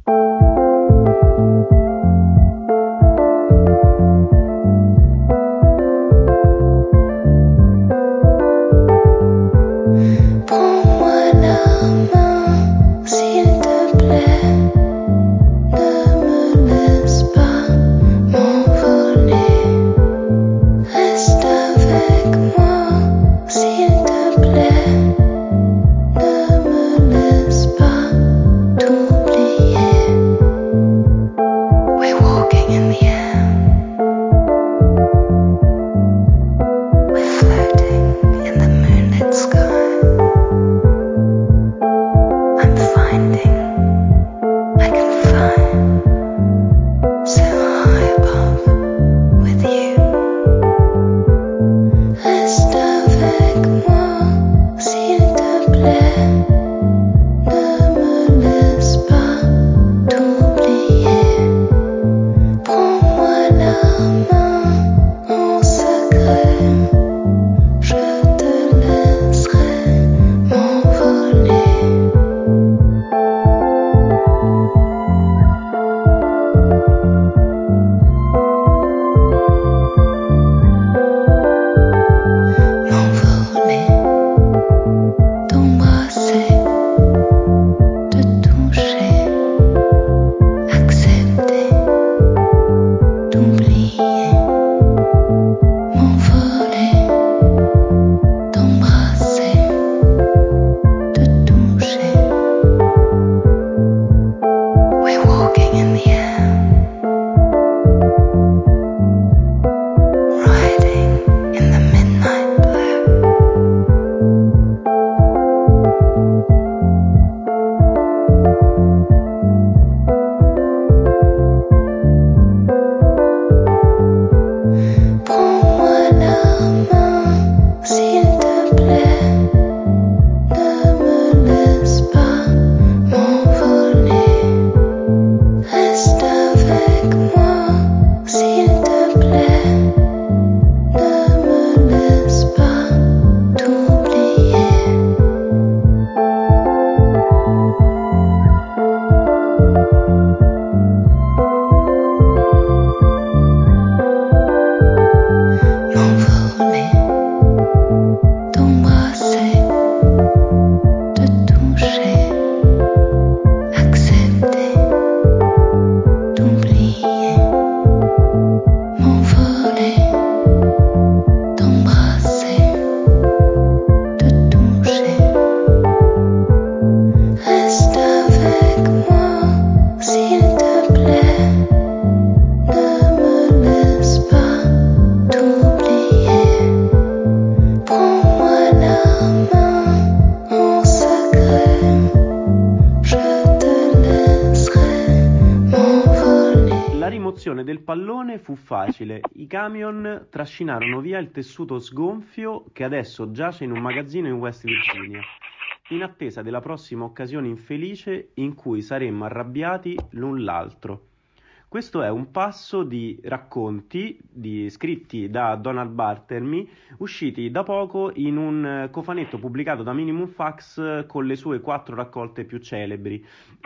Del pallone fu facile, i camion trascinarono via il tessuto sgonfio che adesso giace in un magazzino in West Virginia, in attesa della prossima occasione infelice in cui saremmo arrabbiati l'un l'altro. Questo è un passo di racconti di, scritti da Donald Barthelme, usciti da poco in un cofanetto pubblicato da Minimum Fax con le sue quattro raccolte più celebri.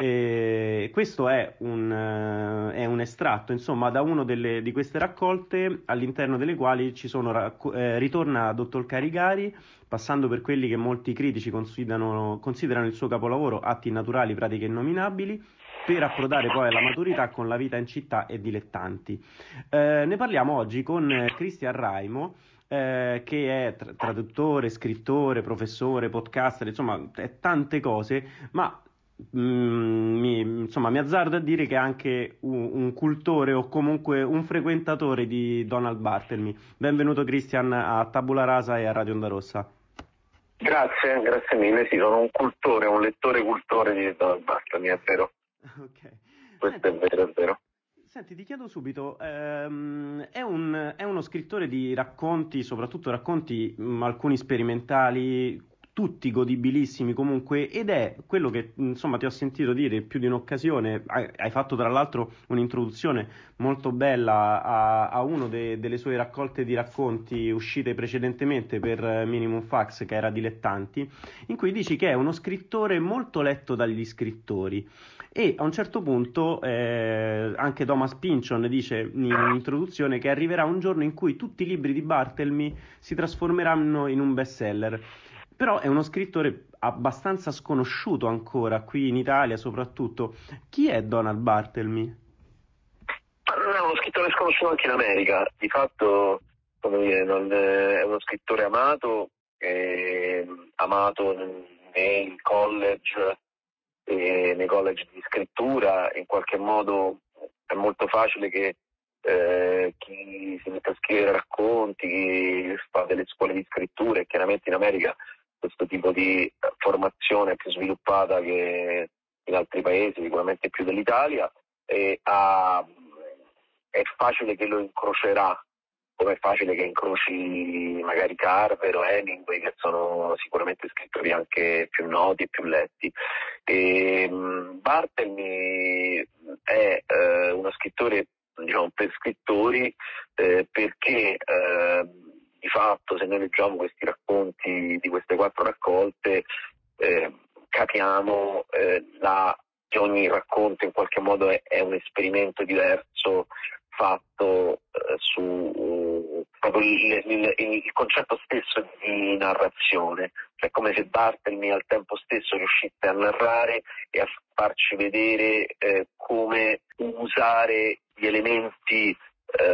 E questo è un, è un estratto, insomma, da una delle, di queste raccolte, all'interno delle quali ci sono racco- eh, ritorna Dottor Caligari, passando per quelli che molti critici considerano, considerano il suo capolavoro, Atti naturali, pratiche innominabili, per approdare poi alla maturità con La vita in città e Dilettanti. Eh, ne parliamo oggi con Cristian Raimo, eh, che è tra- traduttore, scrittore, professore, podcaster, insomma, è tante cose, ma mm, mi, insomma, mi azzardo a dire che è anche un, un cultore o comunque un frequentatore di Donald Barthelme. Benvenuto Cristian a Tabula Rasa e a Radio Onda Rossa. Grazie, grazie mille. Sì, sono un cultore, un lettore cultore di Donald Barthelme, è vero. Ok. Questo Senti, è vero, è vero. Senti, ti chiedo subito, ehm, è, un, è uno scrittore di racconti, soprattutto racconti mh, alcuni sperimentali, tutti godibilissimi comunque, ed è quello che insomma ti ho sentito dire più di un'occasione. Hai, hai fatto tra l'altro un'introduzione molto bella a, a uno de, delle sue raccolte di racconti uscite precedentemente per Minimum Fax, che era Dilettanti, in cui dici che è uno scrittore molto letto dagli scrittori. E a un certo punto eh, anche Thomas Pynchon dice in introduzione che arriverà un giorno in cui tutti i libri di Barthelme si trasformeranno in un bestseller. Però è uno scrittore abbastanza sconosciuto ancora qui in Italia soprattutto. Chi è Donald Barthelme? È uno scrittore sconosciuto anche in America. Di fatto, come dire, non è uno scrittore amato, eh, amato nei college, eh, nei college di scrittura. In qualche modo è molto facile che eh, chi si mette a scrivere racconti, chi fa delle scuole di scrittura, e chiaramente in America questo tipo di formazione è più sviluppata che in altri paesi, sicuramente più dell'Italia, e ha, è facile che lo incrocerà, come è facile che incroci magari Carver o Hemingway, che sono sicuramente scrittori anche più noti e più letti. E, um, Barthelme è eh, uno scrittore, diciamo, per scrittori, eh, perché eh, di fatto, se noi leggiamo questi racconti di queste quattro raccolte, eh, capiamo eh, la, che ogni racconto in qualche modo è, è un esperimento diverso fatto eh, su uh, proprio il, il, il concetto stesso di narrazione. È come se Barthelme al tempo stesso riuscisse a narrare e a farci vedere eh, come usare gli elementi eh,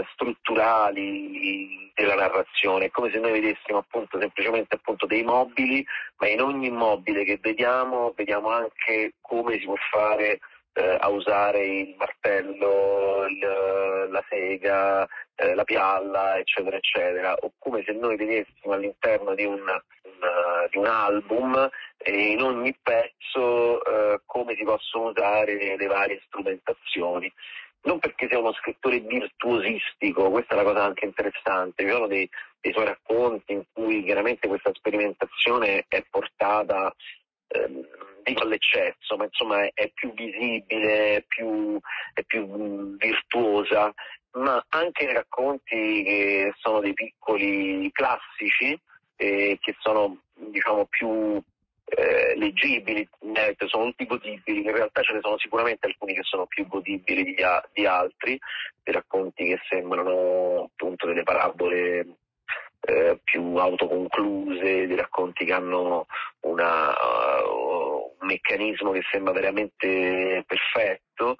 strutturali della narrazione. È come se noi vedessimo appunto semplicemente appunto dei mobili, ma in ogni mobile che vediamo vediamo anche come si può fare eh, a usare il martello, il, la sega, eh, la pialla, eccetera eccetera, o come se noi vedessimo all'interno di un, un, di un album e in ogni pezzo eh, come si possono usare le varie strumentazioni. Non perché sia uno scrittore virtuosistico, questa è la cosa anche interessante, ci sono dei, dei suoi racconti in cui chiaramente questa sperimentazione è portata, ehm, dico all'eccesso, ma insomma è, è più visibile, è più, è più virtuosa prosa, ma anche nei racconti che sono dei piccoli classici, eh, che sono diciamo più eh, leggibili, eh, sono tutti godibili, in realtà ce ne sono sicuramente alcuni che sono più godibili di, a- di altri, dei racconti che sembrano appunto delle parabole eh, più autoconcluse, dei racconti che hanno una, uh, un meccanismo che sembra veramente perfetto,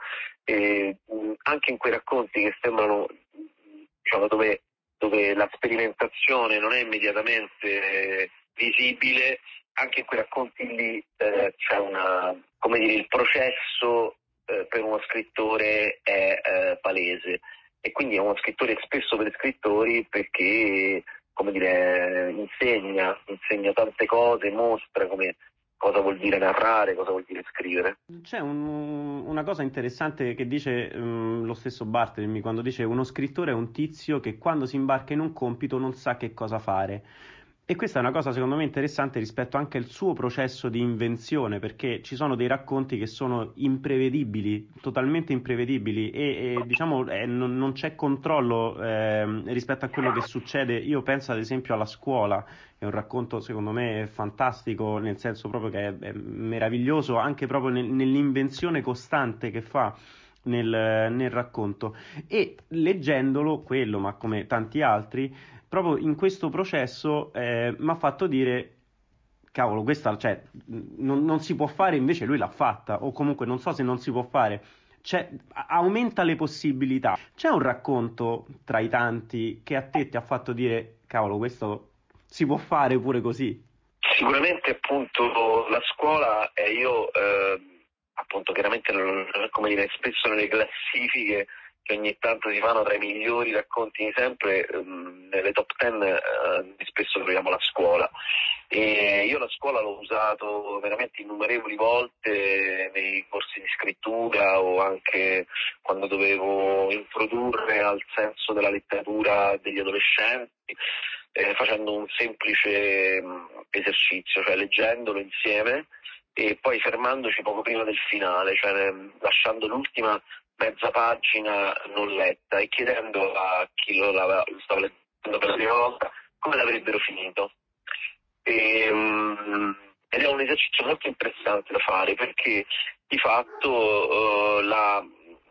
e mh, anche in quei racconti che sembrano diciamo dove, dove la sperimentazione non è immediatamente visibile, anche in quei racconti lì eh, c'è una, come dire, il processo eh, per uno scrittore è eh, palese, e quindi è uno scrittore spesso per scrittori perché, come dire, insegna, insegna tante cose, mostra come cosa vuol dire narrare, cosa vuol dire scrivere. C'è un- una cosa interessante che dice ehm, lo stesso Barthelemy quando dice uno scrittore è un tizio che quando si imbarca in un compito non sa che cosa fare. E questa è una cosa secondo me interessante rispetto anche al suo processo di invenzione, perché ci sono dei racconti che sono imprevedibili, totalmente imprevedibili, e, e, diciamo eh, non, non c'è controllo ehm, rispetto a quello che succede. Io penso ad esempio alla Scuola, è un racconto secondo me fantastico, nel senso proprio che è, è meraviglioso anche proprio nel- nell'invenzione costante che fa nel, nel racconto, e leggendolo quello, ma come tanti altri, proprio in questo processo eh, mi ha fatto dire cavolo, questa cioè, non, non si può fare, invece lui l'ha fatta, o comunque non so se non si può fare, cioè, a- aumenta le possibilità. C'è un racconto tra i tanti che a te ti ha fatto dire cavolo, questo si può fare pure così? Sicuramente appunto la Scuola, e io eh, appunto chiaramente non- come dire, spesso nelle classifiche che ogni tanto si fanno tra i migliori racconti di sempre, ehm, nelle top ten eh, spesso troviamo La Scuola, e io La Scuola l'ho usato veramente innumerevoli volte nei corsi di scrittura, o anche quando dovevo introdurre al senso della letteratura degli adolescenti, eh, facendo un semplice mh, esercizio, cioè leggendolo insieme e poi fermandoci poco prima del finale, cioè mh, lasciando l'ultima mezza pagina non letta e chiedendo a chi lo, la, lo stava leggendo per la prima volta come l'avrebbero finito. E, mh, ed è un esercizio molto interessante da fare, perché di fatto uh, la,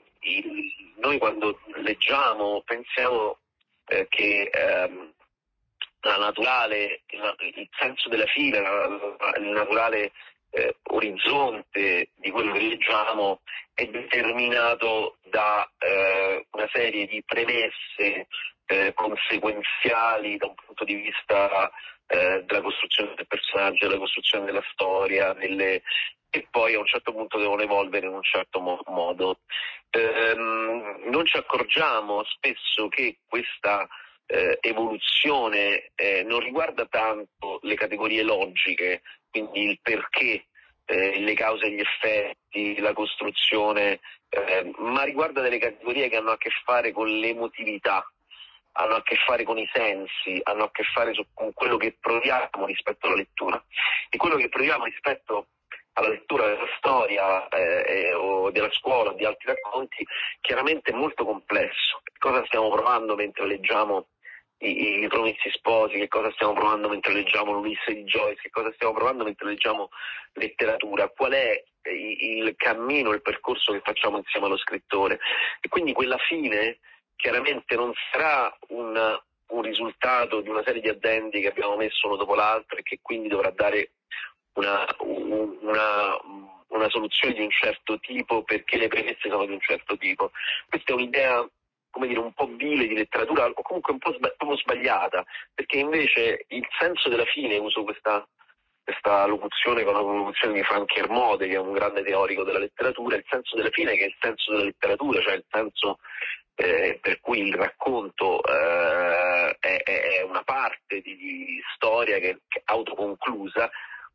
il, noi quando leggiamo pensiamo eh, che ehm, la naturale, il, il senso della fine, la, la, il naturale eh, orizzonte di quello che leggiamo è determinato da eh, una serie di premesse eh, conseguenziali da un punto di vista eh, della costruzione del personaggio, della costruzione della storia, delle... e poi a un certo punto devono evolvere in un certo mo- modo. Ehm, non ci accorgiamo spesso che questa eh, evoluzione eh, non riguarda tanto le categorie logiche, quindi il perché, eh, le cause e gli effetti, la costruzione, eh, ma riguarda delle categorie che hanno a che fare con l'emotività, hanno a che fare con i sensi, hanno a che fare su- con quello che proviamo rispetto alla lettura. E quello che proviamo rispetto alla lettura della storia eh, o della Scuola, di altri racconti, chiaramente è molto complesso. Cosa stiamo provando mentre leggiamo i, i Promessi Sposi, che cosa stiamo provando mentre leggiamo l'Ulisse di Joyce, che cosa stiamo provando mentre leggiamo letteratura, qual è il, il cammino, il percorso che facciamo insieme allo scrittore. E quindi quella fine chiaramente non sarà un, un risultato di una serie di addendi che abbiamo messo uno dopo l'altro e che quindi dovrà dare una, una, una soluzione di un certo tipo perché le premesse sono di un certo tipo. Questa è un'idea, come dire, un po' vile di letteratura, o comunque un po' sba- proprio sbagliata, perché invece il senso della fine, uso questa, questa locuzione con la locuzione di Frank Kermode, che è un grande teorico della letteratura, il senso della fine, che è il senso della letteratura, cioè il senso eh, per cui il racconto eh, è, è una parte di, di storia che, che è autoconclusa.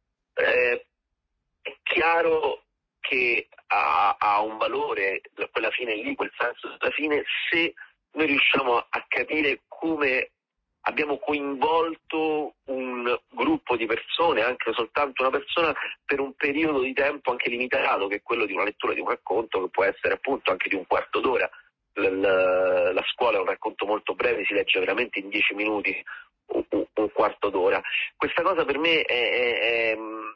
Eh, è chiaro che ha, ha un valore quella fine lì, quel senso della fine, se noi riusciamo a capire come abbiamo coinvolto un gruppo di persone, anche soltanto una persona, per un periodo di tempo anche limitato, che è quello di una lettura di un racconto che può essere appunto anche di un quarto d'ora. la, la scuola è un racconto molto breve, si legge veramente in dieci minuti, un, un quarto d'ora. Questa cosa per me è, è, è,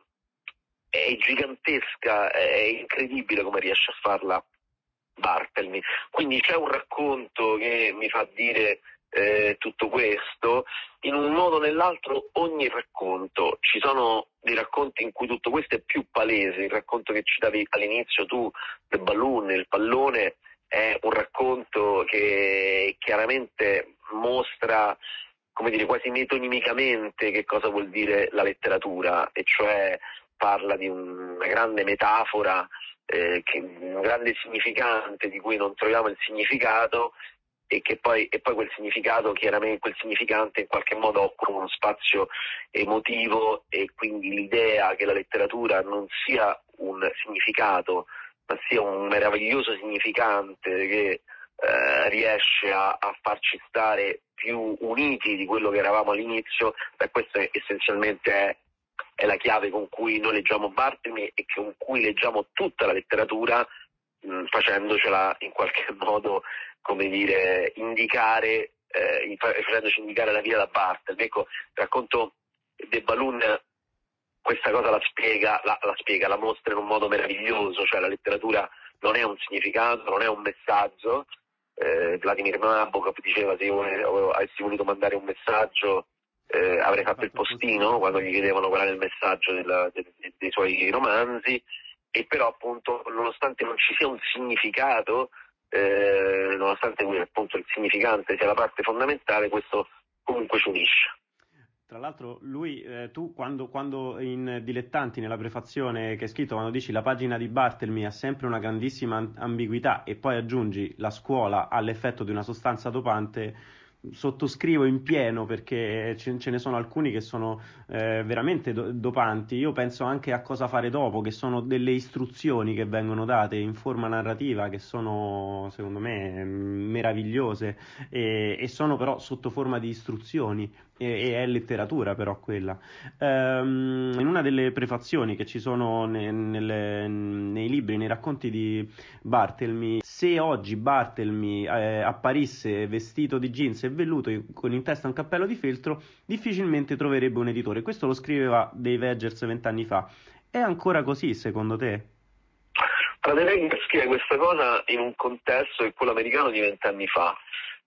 è gigantesca, è incredibile come riesce a farla Barthelmy. Quindi c'è un racconto che mi fa dire eh, tutto questo. In un modo o nell'altro ogni racconto, ci sono dei racconti in cui tutto questo è più palese. Il racconto che citavi all'inizio tu, The Balloon, il pallone, è un racconto che chiaramente mostra, come dire, quasi metonimicamente che cosa vuol dire la letteratura, e cioè parla di un, una grande metafora, eh, che, un grande significante di cui non troviamo il significato, e che poi, e poi quel significato, chiaramente quel significante in qualche modo occupa uno spazio emotivo, e quindi l'idea che la letteratura non sia un significato ma sia un meraviglioso significante che eh, riesce a, a farci stare più uniti di quello che eravamo all'inizio, beh, questo è, essenzialmente è, è la chiave con cui noi leggiamo Barthelmy e con cui leggiamo tutta la letteratura, mh, facendocela in qualche modo, come dire, indicare, eh, facendoci indicare la via da Barthelmy. Ecco, racconto The Balloon questa cosa la spiega, la, la spiega, la mostra in un modo meraviglioso, cioè la letteratura non è un significato, non è un messaggio. Eh, Vladimir Nabokov diceva: se io avessi voluto mandare un messaggio eh, avrei fatto il postino, quando gli chiedevano qual era il messaggio della, de, de, dei suoi romanzi. E però appunto, nonostante non ci sia un significato, eh, nonostante appunto il significante sia la parte fondamentale, questo comunque ci unisce. Tra l'altro lui, eh, tu quando, quando in Dilettanti, nella prefazione che hai scritto, quando dici la pagina di Barthelmy ha sempre una grandissima ambiguità e poi aggiungi la scuola all'effetto di una sostanza dopante, sottoscrivo in pieno, perché ce, ce ne sono alcuni che sono eh, veramente do, dopanti. Io penso anche a Cosa fare dopo, che sono delle istruzioni che vengono date in forma narrativa, che sono secondo me meravigliose, e, e sono però sotto forma di istruzioni, e, e è letteratura però quella. Um, in una delle prefazioni che ci sono ne, nelle, nei libri, nei racconti di Barthelmy, se oggi Barthelmy eh, apparisse vestito di jeans e velluto con in testa un cappello di feltro, difficilmente troverebbe un editore. Questo lo scriveva Dave Eggers vent'anni fa. È ancora così secondo te? Praticamente scrive questa cosa in un contesto che è quello americano di vent'anni fa.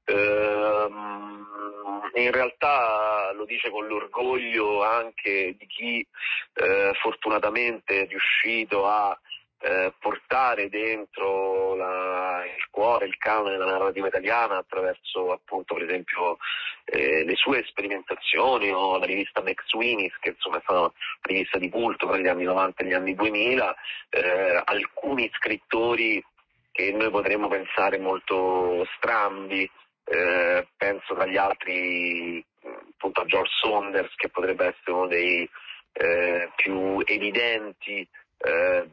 Ehm, in realtà lo dice con l'orgoglio anche di chi eh, fortunatamente è riuscito a eh, portare dentro la, il cuore, il canone della narrativa italiana attraverso appunto per esempio eh, le sue sperimentazioni, o la rivista McSweeney's, che insomma è stata una rivista di culto tra gli anni novanta e gli anni duemila, eh, alcuni scrittori che noi potremmo pensare molto strambi. Eh, penso tra gli altri appunto a George Saunders, che potrebbe essere uno dei eh, più evidenti eh,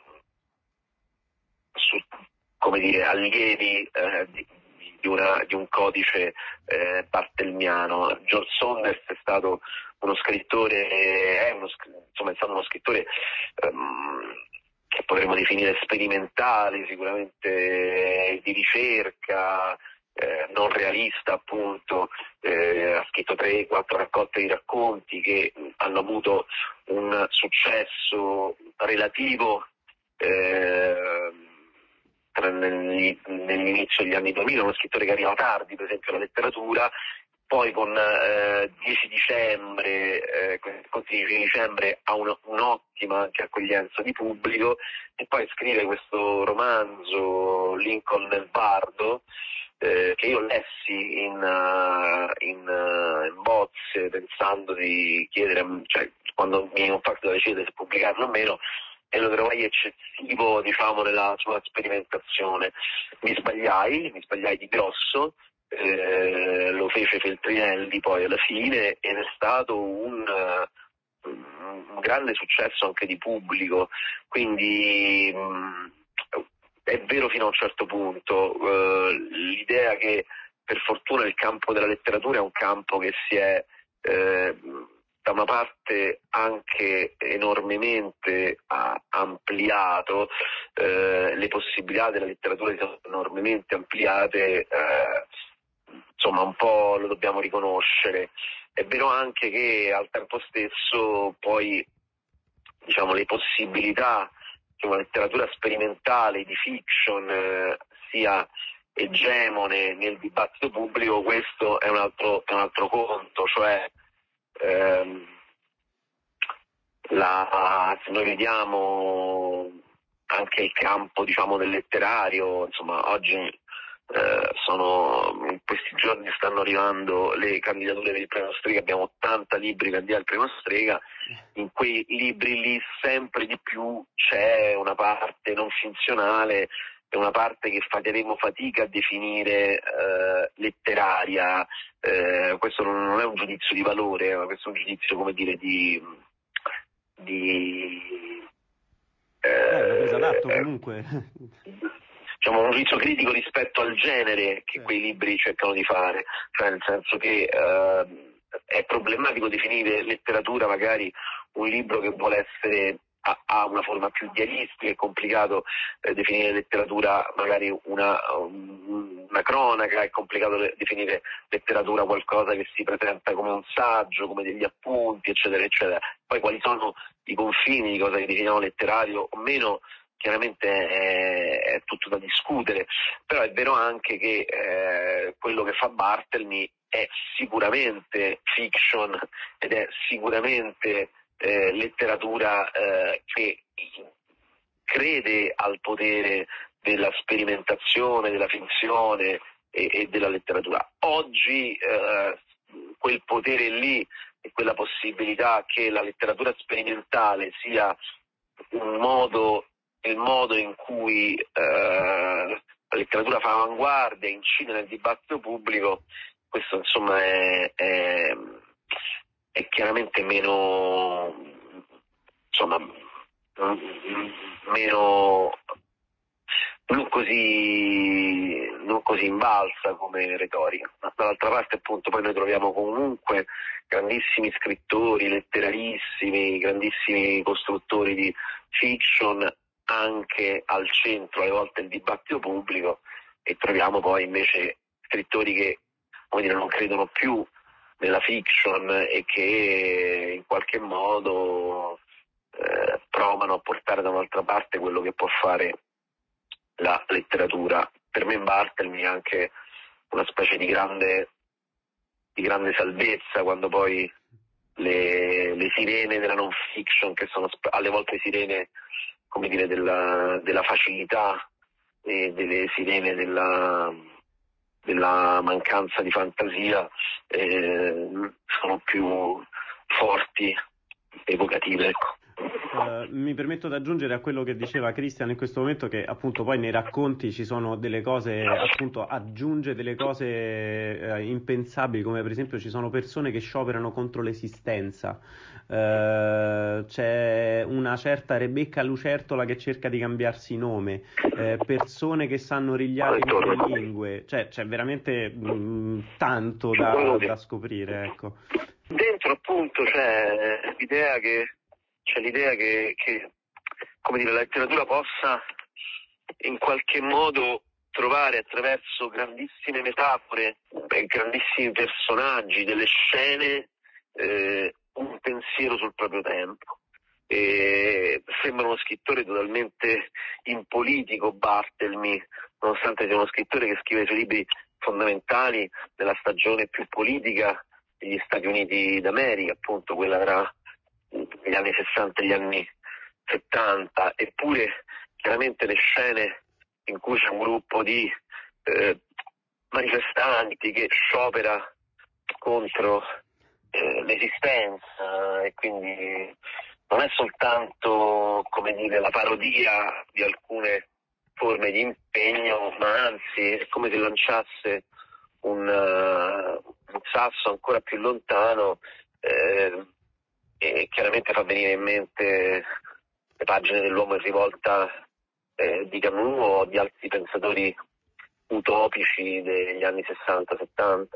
su, come dire, allievi eh, di, di, una, di un codice eh, barthelmiano. George Saunders è stato uno scrittore, è, uno, insomma, è stato uno scrittore ehm, che potremmo definire sperimentale, sicuramente di ricerca, Eh, non realista appunto, eh, ha scritto tre quattro raccolte di racconti che mh, hanno avuto un successo relativo eh, tra negli, nell'inizio degli anni duemila, uno scrittore che arriva tardi per esempio alla letteratura, poi con eh, dieci dicembre, eh, con dieci dicembre ha un, un'ottima anche accoglienza di pubblico, e poi scrive questo romanzo Lincoln nel Bardo, Eh, che io lessi in, uh, in, uh, in bozze, pensando di chiedere, cioè quando mi ho fatto da decidere se pubblicarlo o meno, e lo trovai eccessivo, diciamo, nella sua sperimentazione. Mi sbagliai, mi sbagliai di grosso, eh, lo fece Feltrinelli poi alla fine, ed è stato un, uh, un grande successo anche di pubblico, quindi mh, è vero fino a un certo punto. Uh, l'idea che per fortuna il campo della letteratura è un campo che si è eh, da una parte anche enormemente ha ampliato, eh, le possibilità della letteratura sono enormemente ampliate, eh, insomma un po' lo dobbiamo riconoscere. È vero anche che al tempo stesso poi, diciamo, le possibilità che una letteratura sperimentale di fiction eh, sia egemone nel dibattito pubblico, questo è un altro, è un altro conto, cioè ehm, la, se noi vediamo anche il campo, diciamo, del letterario, insomma oggi eh, sono, in questi giorni stanno arrivando le candidature per il premio Strega, abbiamo ottanta libri candidati al premio Strega, in quei libri lì sempre di più c'è una parte non finzionale e una parte che faremo fatica a definire eh, letteraria. Eh, questo non è un giudizio di valore, ma questo è un giudizio, come dire, di... di eh, l'ho presa d'atto comunque. Diciamo un giudizio critico rispetto al genere che sì. quei libri cercano di fare, cioè nel senso che eh, è problematico definire letteratura magari un libro che vuole essere ha, ha una forma più diaristica, è complicato eh, definire letteratura magari una, um, una cronaca, è complicato le, definire letteratura qualcosa che si presenta come un saggio, come degli appunti, eccetera, eccetera. Poi quali sono i confini di cosa che definiamo letterario o meno, chiaramente è, è tutto da discutere, però è vero anche che eh, quello che fa Barthelmy è sicuramente fiction ed è sicuramente eh, letteratura eh, che crede al potere della sperimentazione, della finzione e, e della letteratura. Oggi eh, quel potere lì e quella possibilità che la letteratura sperimentale sia un modo il modo in cui eh, la letteratura fa avanguardia, incide nel dibattito pubblico, questo insomma è, è, è chiaramente meno, insomma, meno, non così, non così invalsa come retorica. Ma dall'altra parte appunto poi noi troviamo comunque grandissimi scrittori, letterarissimi, grandissimi costruttori di fiction anche al centro alle volte del dibattito pubblico, e troviamo poi invece scrittori che, come dire, non credono più nella fiction e che in qualche modo eh, provano a portare da un'altra parte quello che può fare la letteratura. Per me Barthelmy è anche una specie di grande, di grande salvezza quando poi le, le sirene della non fiction, che sono alle volte sirene, come dire, della, della facilità e delle sirene della, della mancanza di fantasia, eh, sono più forti, evocative, ecco. Uh, mi permetto di aggiungere a quello che diceva Christian in questo momento che appunto poi nei racconti ci sono delle cose, appunto aggiunge delle cose eh, impensabili, come per esempio ci sono persone che scioperano contro l'esistenza, uh, c'è una certa Rebecca Lucertola che cerca di cambiarsi nome, eh, persone che sanno rigliare in tre lingue, cioè c'è veramente mh, tanto da, da scoprire, ecco. Dentro appunto c'è l'idea che c'è l'idea che, che come dire, la letteratura possa in qualche modo trovare attraverso grandissime metafore e grandissimi personaggi, delle scene, eh, un pensiero sul proprio tempo. E sembra uno scrittore totalmente impolitico Barthelmy, nonostante sia uno scrittore che scrive i suoi libri fondamentali nella stagione più politica degli Stati Uniti d'America, appunto quella tra gli anni sessanta e gli anni settanta, eppure chiaramente le scene in cui c'è un gruppo di eh, manifestanti che sciopera contro eh, l'esistenza, e quindi non è soltanto, come dire, la parodia di alcune forme di impegno, ma anzi è come se lanciasse un, uh, un sasso ancora più lontano, eh, e chiaramente fa venire in mente le pagine dell'Uomo in rivolta eh, di Camus o di altri pensatori utopici degli anni sessanta settanta.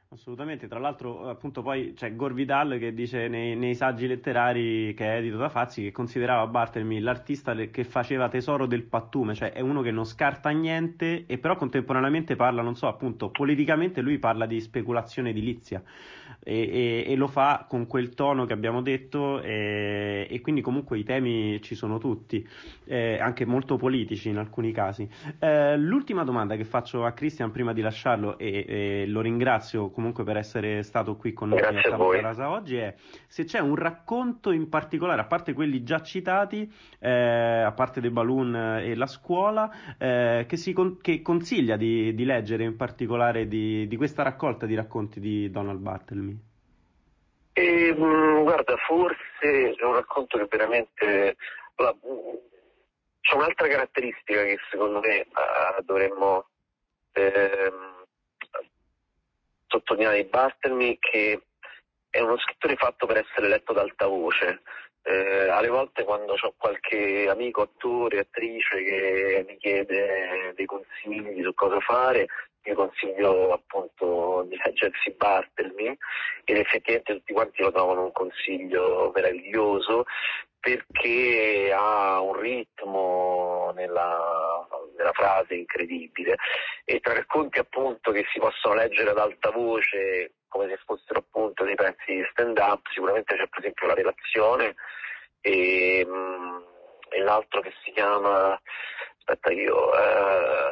Assolutamente, tra l'altro appunto poi c'è Gore Vidal che dice nei, nei saggi letterari che è edito da Fazzi che considerava Barthelmy l'artista le- che faceva tesoro del pattume, cioè è uno che non scarta niente e però contemporaneamente parla, non so, appunto politicamente lui parla di speculazione edilizia e, e- e lo fa con quel tono che abbiamo detto e, e quindi comunque i temi ci sono tutti, eh, anche molto politici in alcuni casi. Eh, l'ultima domanda che faccio a Christian prima di lasciarlo e, e lo ringrazio comunque per essere stato qui con noi a Grazie a Tavola voi. Rasa oggi è se c'è un racconto in particolare, a parte quelli già citati, eh, a parte The Balloon e la scuola, eh, che, si con- che consiglia di, di leggere in particolare di, di questa raccolta di racconti di Donald Barthelmy. E, mh, guarda, forse è un racconto che veramente... allora, mh, c'è un'altra caratteristica che secondo me uh, dovremmo ehm, sottolineare di Barthelmy, che è uno scrittore fatto per essere letto ad alta voce. Eh, alle volte quando ho qualche amico attore, attrice che mi chiede dei consigli su cosa fare, io consiglio appunto di leggersi Barthelmy ed effettivamente tutti quanti lo trovano un consiglio meraviglioso perché ha un ritmo nella, nella frase incredibile e tra racconti appunto che si possono leggere ad alta voce come se fossero appunto dei pezzi di stand up, sicuramente c'è per esempio La relazione e, mh, e l'altro che si chiama aspetta io eh,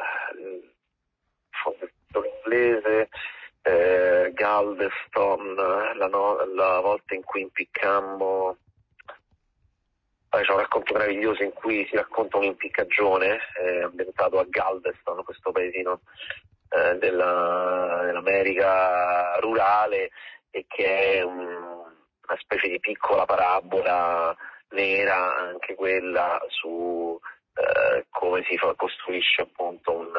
in inglese eh, Galveston, la, no, la volta in cui impiccammo. Poi c'è un racconto meraviglioso in cui si racconta un'impiccagione eh, ambientato a Galveston, questo paesino eh, della, dell'America rurale e che è un, una specie di piccola parabola nera, anche quella su eh, come si fa, costruisce appunto un,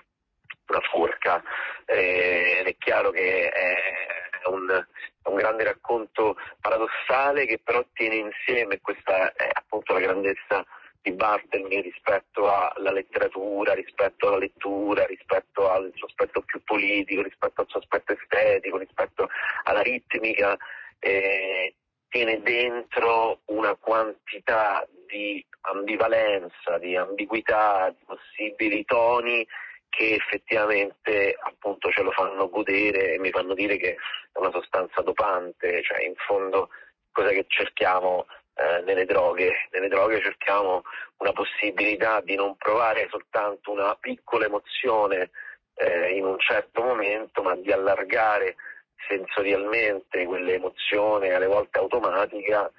una forca eh, ed è chiaro che è un, è un grande racconto paradossale che però tiene insieme, questa è appunto la grandezza di Barthelmy rispetto alla letteratura, rispetto alla lettura, rispetto al suo aspetto più politico, rispetto al suo aspetto estetico, rispetto alla ritmica, eh, tiene dentro una quantità di ambivalenza, di ambiguità, di possibili toni che effettivamente appunto ce lo fanno godere e mi fanno dire che è una sostanza dopante, cioè in fondo cosa che cerchiamo eh, nelle droghe? Nelle droghe cerchiamo una possibilità di non provare soltanto una piccola emozione eh, in un certo momento, ma di allargare sensorialmente quell'emozione alle volte automatica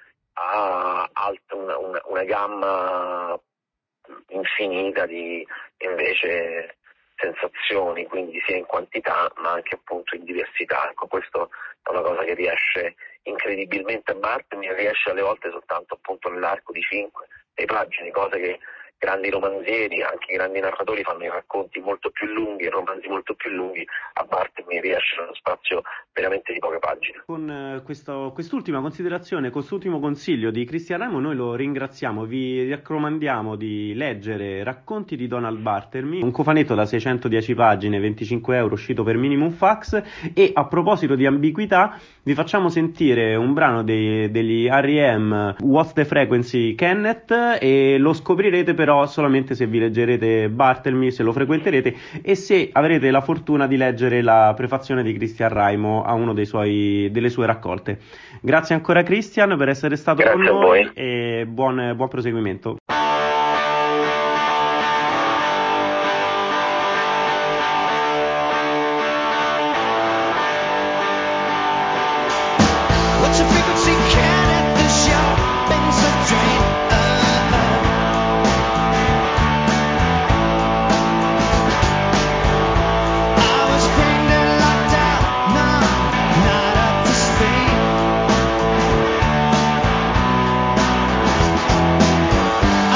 a alt- una, una, una gamma infinita di invece sensazioni, quindi sia in quantità ma anche appunto in diversità. Ecco, questo è una cosa che riesce incredibilmente a Barthelmy, riesce alle volte soltanto appunto nell'arco di cinque sei pagine, cose che grandi romanzieri, anche grandi narratori fanno i racconti molto più lunghi, i romanzi molto più lunghi, a Barthelmy riesce in uno spazio veramente di poche pagine. Con eh, questo, quest'ultima considerazione, quest'ultimo consiglio di Cristian Raimo, noi lo ringraziamo, vi raccomandiamo di leggere Racconti di Donald Barthelmy, un cofanetto da seicentodieci pagine, venticinque euro, uscito per Minimum Fax. E a proposito di ambiguità, vi facciamo sentire un brano dei, degli R E M, What's the Frequency Kenneth, e lo scoprirete però solamente se vi leggerete Barthelmy, se lo frequenterete e se avrete la fortuna di leggere la prefazione di Cristian Raimo a uno dei suoi, delle sue raccolte. Grazie ancora Christian per essere stato Grazie con a noi voi. e buon, buon proseguimento. What's your frequency, Kenneth? This your thing's a dream. I was cranked and locked out, no, not up to speed.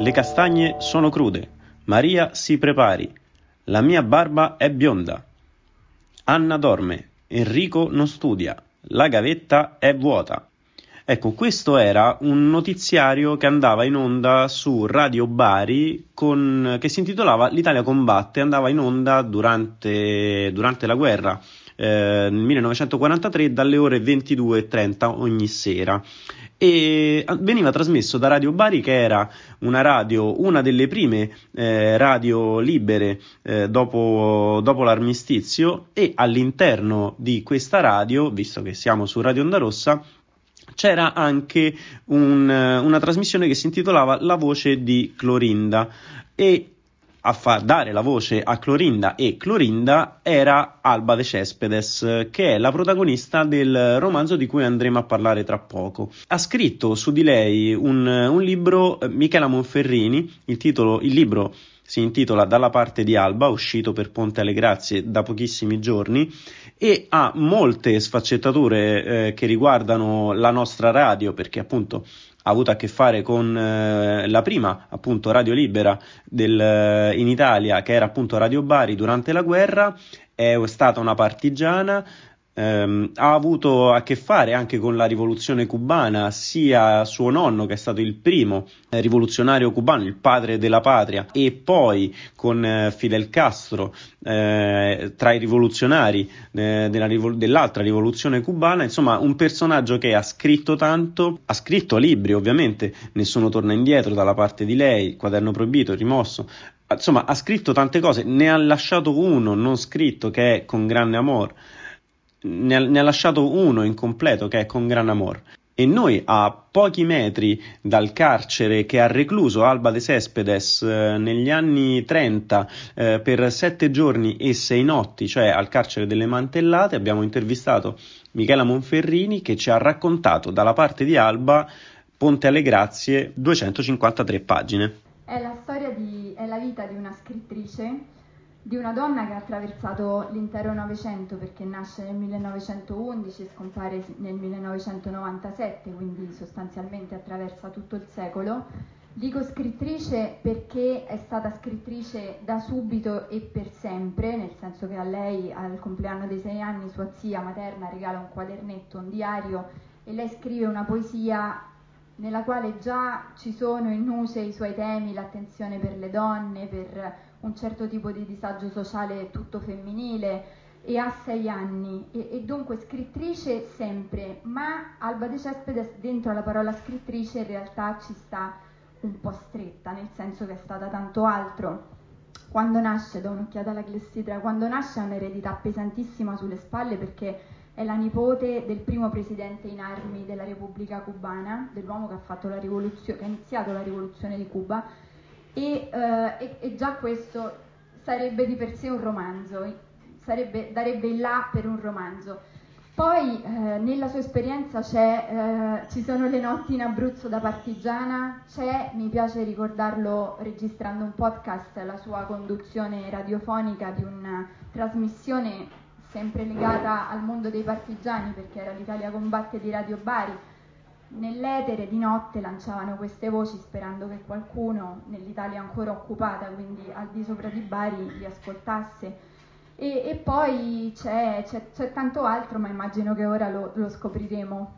Le castagne sono crude. Maria si prepari. La mia barba è bionda. Anna dorme. Enrico non studia. La gavetta è vuota. Ecco, questo era un notiziario che andava in onda su Radio Bari con, che si intitolava L'Italia combatte, andava in onda durante, durante la guerra eh, nel millenovecentoquarantatré dalle ore ventidue e trenta ogni sera. E veniva trasmesso da Radio Bari, che era una radio, una delle prime eh, radio libere eh, dopo, dopo l'armistizio, e all'interno di questa radio, visto che siamo su Radio Onda Rossa, c'era anche un, una trasmissione che si intitolava La voce di Clorinda, e a far dare la voce a Clorinda e Clorinda era Alba De Cespedes, che è la protagonista del romanzo di cui andremo a parlare tra poco. Ha scritto su di lei un, un libro Michela Monferrini, il titolo, il libro si intitola Dalla parte di Alba, uscito per Ponte alle Grazie da pochissimi giorni, e ha molte sfaccettature eh, che riguardano la nostra radio, perché appunto ha avuto a che fare con eh, la prima appunto radio libera del, eh, in Italia, che era appunto Radio Bari durante la guerra. È stata una partigiana, ehm, ha avuto a che fare anche con la rivoluzione cubana, sia suo nonno, che è stato il primo eh, rivoluzionario cubano, il padre della patria, e poi con eh, Fidel Castro, eh, tra i rivoluzionari eh, della rivol- dell'altra rivoluzione cubana. Insomma, un personaggio che ha scritto tanto, ha scritto libri, ovviamente Nessuno torna indietro, Dalla parte di lei, Quaderno proibito, Rimosso. Insomma, ha scritto tante cose, ne ha lasciato uno non scritto, che è Con grande amor, ne ha, ne ha lasciato uno incompleto, che è Con gran amor. E noi, a pochi metri dal carcere che ha recluso Alba De Cespedes eh, negli anni trenta eh, per sette giorni e sei notti, cioè al carcere delle Mantellate, abbiamo intervistato Michela Monferrini, che ci ha raccontato Dalla parte di Alba, Ponte alle Grazie, duecentocinquantatré pagine. È la storia di, è la vita di una scrittrice, di una donna che ha attraversato l'intero Novecento, perché nasce nel millenovecentoundici e scompare nel millenovecentonovantasette, quindi sostanzialmente attraversa tutto il secolo. Dico scrittrice perché è stata scrittrice da subito e per sempre, nel senso che a lei, al compleanno dei sei anni, sua zia materna regala un quadernetto, un diario, e lei scrive una poesia nella quale già ci sono in nuce i suoi temi, l'attenzione per le donne, per un certo tipo di disagio sociale tutto femminile, e ha sei anni, e, e dunque scrittrice sempre. Ma Alba De Cespedes dentro la parola scrittrice in realtà ci sta un po' stretta, nel senso che è stata tanto altro. Quando nasce, do un'occhiata alla clessidra, quando nasce ha un'eredità pesantissima sulle spalle, perché è la nipote del primo presidente in armi della Repubblica Cubana, dell'uomo che ha fatto la rivoluzione, che ha iniziato la rivoluzione di Cuba, e, eh, e, e già questo sarebbe di per sé un romanzo, sarebbe, darebbe il là per un romanzo. Poi eh, nella sua esperienza c'è, eh, ci sono le notti in Abruzzo da partigiana, c'è, mi piace ricordarlo registrando un podcast, la sua conduzione radiofonica di una trasmissione sempre legata al mondo dei partigiani, perché era l'Italia combatte di Radio Bari. Nell'etere di notte lanciavano queste voci sperando che qualcuno nell'Italia ancora occupata, quindi al di sopra di Bari, li ascoltasse. E, e poi c'è, c'è, c'è tanto altro, ma immagino che ora lo, lo scopriremo.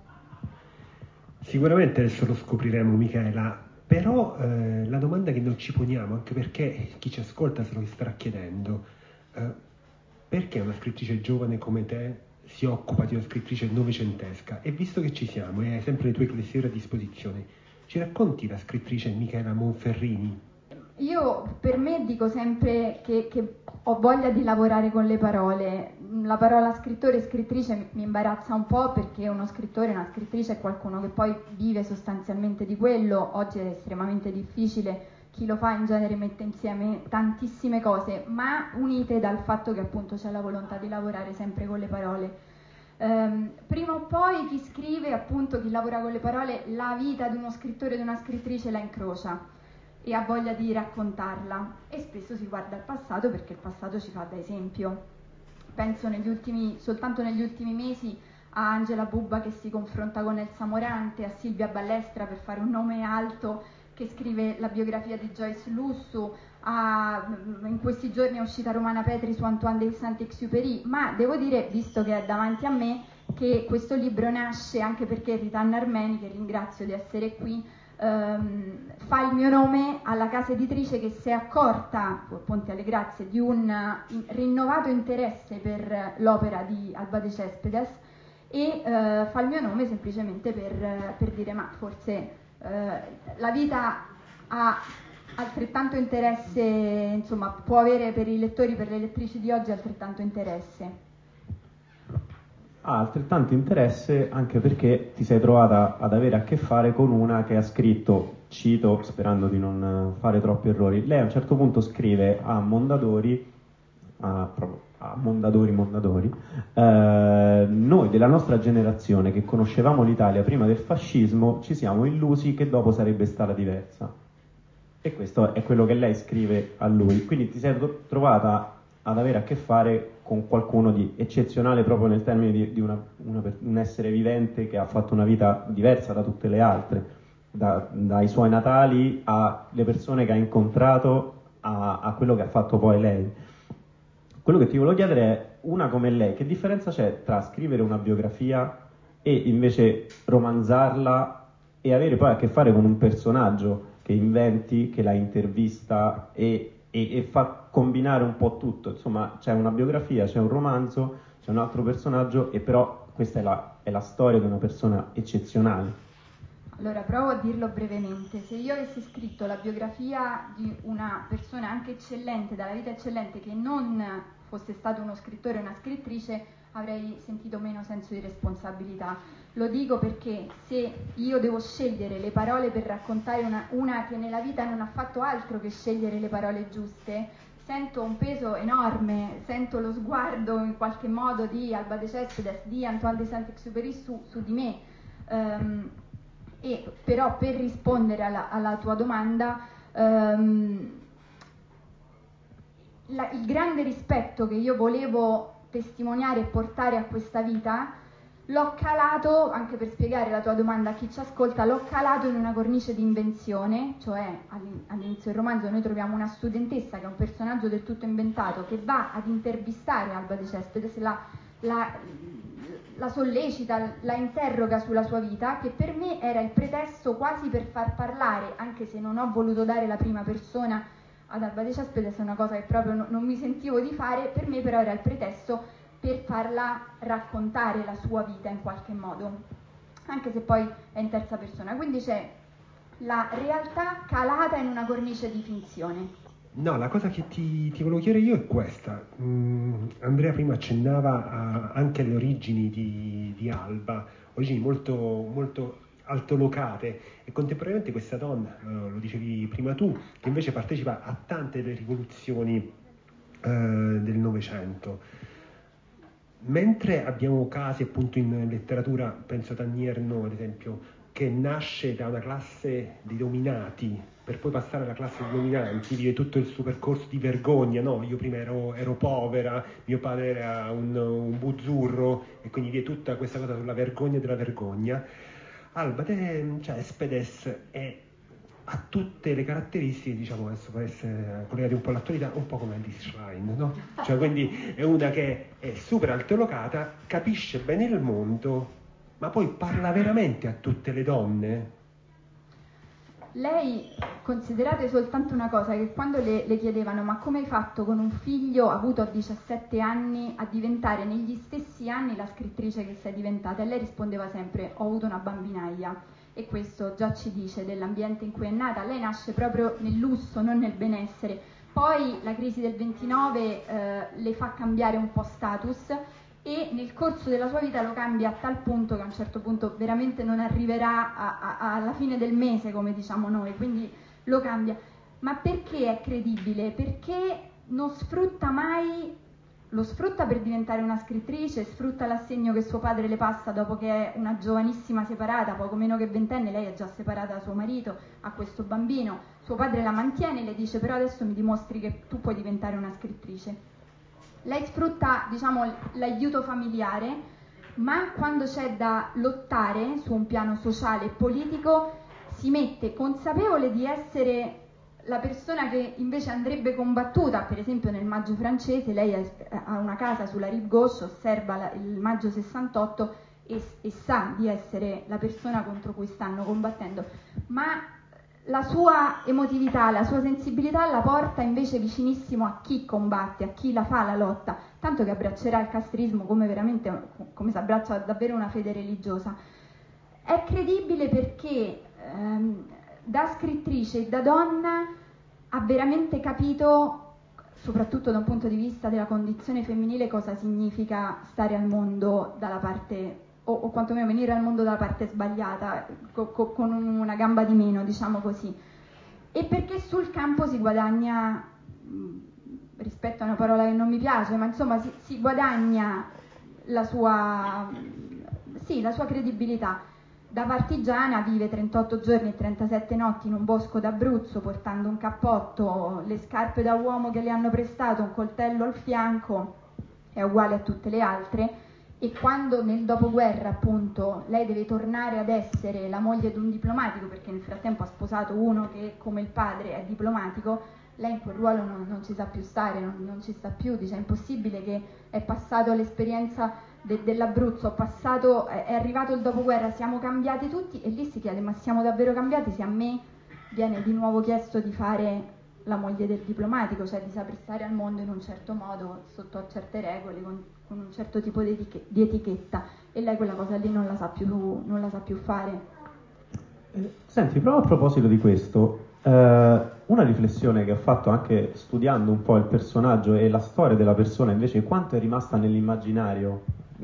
Sicuramente adesso lo scopriremo, Michela, però eh, la domanda che noi ci poniamo, anche perché chi ci ascolta se lo starà chiedendo, eh, perché una scrittrice giovane come te si occupa di una scrittrice novecentesca? E visto che ci siamo e hai sempre le tue clessidre a disposizione, ci racconti la scrittrice Michela Monferrini? Io per me dico sempre che, che ho voglia di lavorare con le parole. La parola scrittore e scrittrice mi imbarazza un po', perché uno scrittore e una scrittrice è qualcuno che poi vive sostanzialmente di quello. Oggi è estremamente difficile, chi lo fa in genere mette insieme tantissime cose, ma unite dal fatto che appunto c'è la volontà di lavorare sempre con le parole. Um, prima o poi chi scrive, appunto chi lavora con le parole, la vita di uno scrittore e di una scrittrice la incrocia e ha voglia di raccontarla, e spesso si guarda al passato perché il passato ci fa da esempio. Penso negli ultimi, soltanto negli ultimi mesi a Angela Bubba che si confronta con Elsa Morante, a Silvia Ballestra, per fare un nome alto, che scrive la biografia di Joyce Lussu, ha, in questi giorni è uscita Romana Petri su Antoine de Saint-Exupéry, ma devo dire, visto che è davanti a me, che questo libro nasce anche perché Ritanna Armeni, che ringrazio di essere qui, ehm, fa il mio nome alla casa editrice che si è accorta, Ponte alle Grazie, di un in, rinnovato interesse per l'opera di Alba de Cespedes e eh, fa il mio nome semplicemente per, per dire ma forse eh, la vita ha altrettanto interesse, insomma può avere per i lettori, per le lettrici di oggi altrettanto interesse. Ha altrettanto interesse anche perché ti sei trovata ad avere a che fare con una che ha scritto, cito sperando di non fare troppi errori, lei a un certo punto scrive a Mondadori, a, proprio, a Mondadori Mondadori, eh, noi della nostra generazione che conoscevamo l'Italia prima del fascismo ci siamo illusi che dopo sarebbe stata diversa. E questo è quello che lei scrive a lui, quindi ti sei trovata ad avere a che fare con qualcuno di eccezionale proprio nel termine di, di una, una, un essere vivente che ha fatto una vita diversa da tutte le altre, da, dai suoi natali alle persone che ha incontrato a, a quello che ha fatto poi lei. Quello che ti volevo chiedere è, una come lei, che differenza c'è tra scrivere una biografia e invece romanzarla e avere poi a che fare con un personaggio che inventi, che la intervista e E, e fa combinare un po' tutto, insomma c'è una biografia, c'è un romanzo, c'è un altro personaggio e però questa è la, è la storia di una persona eccezionale. Allora provo a dirlo brevemente. Se io avessi scritto la biografia di una persona anche eccellente, dalla vita eccellente, che non fosse stato uno scrittore o una scrittrice, avrei sentito meno senso di responsabilità. Lo dico perché se io devo scegliere le parole per raccontare una, una che nella vita non ha fatto altro che scegliere le parole giuste, sento un peso enorme, sento lo sguardo in qualche modo di Alba de Cespedes, di Antoine de Saint-Exupéry su, su di me. Um, e però per rispondere alla, alla tua domanda, um, la, il grande rispetto che io volevo testimoniare e portare a questa vita l'ho calato, anche per spiegare la tua domanda a chi ci ascolta, l'ho calato in una cornice di invenzione, cioè all'inizio del romanzo noi troviamo una studentessa che è un personaggio del tutto inventato che va ad intervistare Alba de Cespedes, la, la, la sollecita, la interroga sulla sua vita, che per me era il pretesto quasi per far parlare, anche se non ho voluto dare la prima persona ad Alba de Cespedes, è una cosa che proprio no, non mi sentivo di fare, per me però era il pretesto per farla raccontare la sua vita in qualche modo, anche se poi è in terza persona. Quindi c'è la realtà calata in una cornice di finzione. No, la cosa che ti, ti volevo chiedere io è questa. Mm, Andrea prima accennava a, anche alle origini di, di Alba, origini molto, molto altolocate, e contemporaneamente questa donna, eh, lo dicevi prima tu, che invece partecipa a tante delle rivoluzioni eh, del Novecento. Mentre abbiamo casi appunto in letteratura, penso a Annie Ernaux ad esempio, che nasce da una classe di dominati per poi passare alla classe di dominanti, vive tutto il suo percorso di vergogna, no? Io prima ero, ero povera, mio padre era un, un buzzurro, e quindi vive tutta questa cosa sulla vergogna della vergogna. Alba de Cespedes è, ha tutte le caratteristiche, diciamo, adesso per essere collegati un po' all'attualità, un po' come Alice Schrein, no? Cioè, quindi è una che è super altolocata, capisce bene il mondo, ma poi parla veramente a tutte le donne. Lei, considerate soltanto una cosa, che quando le, le chiedevano ma come hai fatto con un figlio avuto a diciassette anni a diventare negli stessi anni la scrittrice che sei diventata, e lei rispondeva sempre ho avuto una bambinaia. E questo già ci dice dell'ambiente in cui è nata. Lei nasce proprio nel lusso, non nel benessere. Poi la crisi del ventinove eh, le fa cambiare un po' status, e nel corso della sua vita lo cambia a tal punto che a un certo punto veramente non arriverà a, a, alla fine del mese, come diciamo noi, quindi lo cambia. Ma perché è credibile? Perché non sfrutta mai, lo sfrutta per diventare una scrittrice, sfrutta l'assegno che suo padre le passa dopo che è una giovanissima separata, poco meno che ventenne, lei è già separata da suo marito, ha questo bambino, suo padre la mantiene e le dice però adesso mi dimostri che tu puoi diventare una scrittrice. Lei sfrutta, diciamo, l'aiuto familiare, ma quando c'è da lottare su un piano sociale e politico si mette consapevole di essere la persona che invece andrebbe combattuta. Per esempio nel Maggio francese lei ha una casa sulla Rive Gauche, osserva la, il Maggio sessantotto e, e sa di essere la persona contro cui stanno combattendo, ma la sua emotività, la sua sensibilità la porta invece vicinissimo a chi combatte, a chi la fa la lotta, tanto che abbraccerà il castrismo come veramente, come si abbraccia davvero una fede religiosa. È credibile perché ehm, da scrittrice e da donna ha veramente capito, soprattutto da un punto di vista della condizione femminile, cosa significa stare al mondo dalla parte, o, o quantomeno venire al mondo dalla parte sbagliata, co, co, con una gamba di meno, diciamo così. E perché sul campo si guadagna, rispetto a una parola che non mi piace, ma insomma si, si guadagna la sua, sì, la sua credibilità. Da partigiana vive trentotto giorni e trentasette notti in un bosco d'Abruzzo portando un cappotto, le scarpe da uomo che le hanno prestato, un coltello al fianco, è uguale a tutte le altre, e quando nel dopoguerra appunto lei deve tornare ad essere la moglie di un diplomatico, perché nel frattempo ha sposato uno che come il padre è diplomatico, lei in quel ruolo non, non ci sa più stare, non, non ci sta più, dice è impossibile, che è passato l'esperienza de, dell'Abruzzo, passato, è, è arrivato il dopoguerra, siamo cambiati tutti, e lì si chiede ma siamo davvero cambiati se a me viene di nuovo chiesto di fare la moglie del diplomatico, cioè di saper stare al mondo in un certo modo, sotto a certe regole, con, con un certo tipo di, etichet- di etichetta, e lei quella cosa lì non la sa più, non la sa più fare. Eh, senti, proprio a proposito di questo, eh, una riflessione che ho fatto anche studiando un po' il personaggio e la storia della persona, invece quanto è rimasta nell'immaginario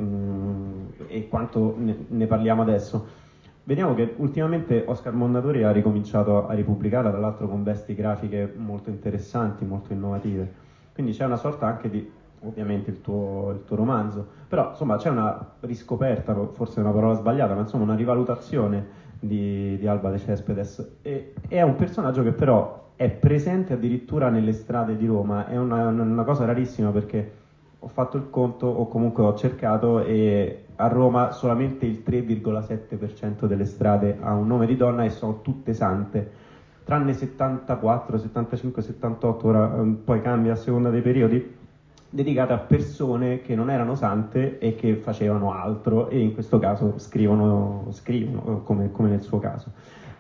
mh, e quanto ne, ne parliamo adesso. Vediamo che ultimamente Oscar Mondadori ha ricominciato a ripubblicarla, tra l'altro con vesti grafiche molto interessanti, molto innovative, quindi c'è una sorta anche di, ovviamente il tuo, il tuo romanzo, però insomma c'è una riscoperta, forse è una parola sbagliata, ma insomma una rivalutazione di, di Alba de Céspedes, e è un personaggio che però è presente addirittura nelle strade di Roma. È una, una cosa rarissima, perché ho fatto il conto, o comunque ho cercato, e a Roma solamente il tre virgola sette per cento delle strade ha un nome di donna e sono tutte sante, tranne settantaquattro, settantacinque, settantotto, ora poi cambia a seconda dei periodi, dedicate a persone che non erano sante e che facevano altro, e in questo caso scrivono, scrivono come, come nel suo caso.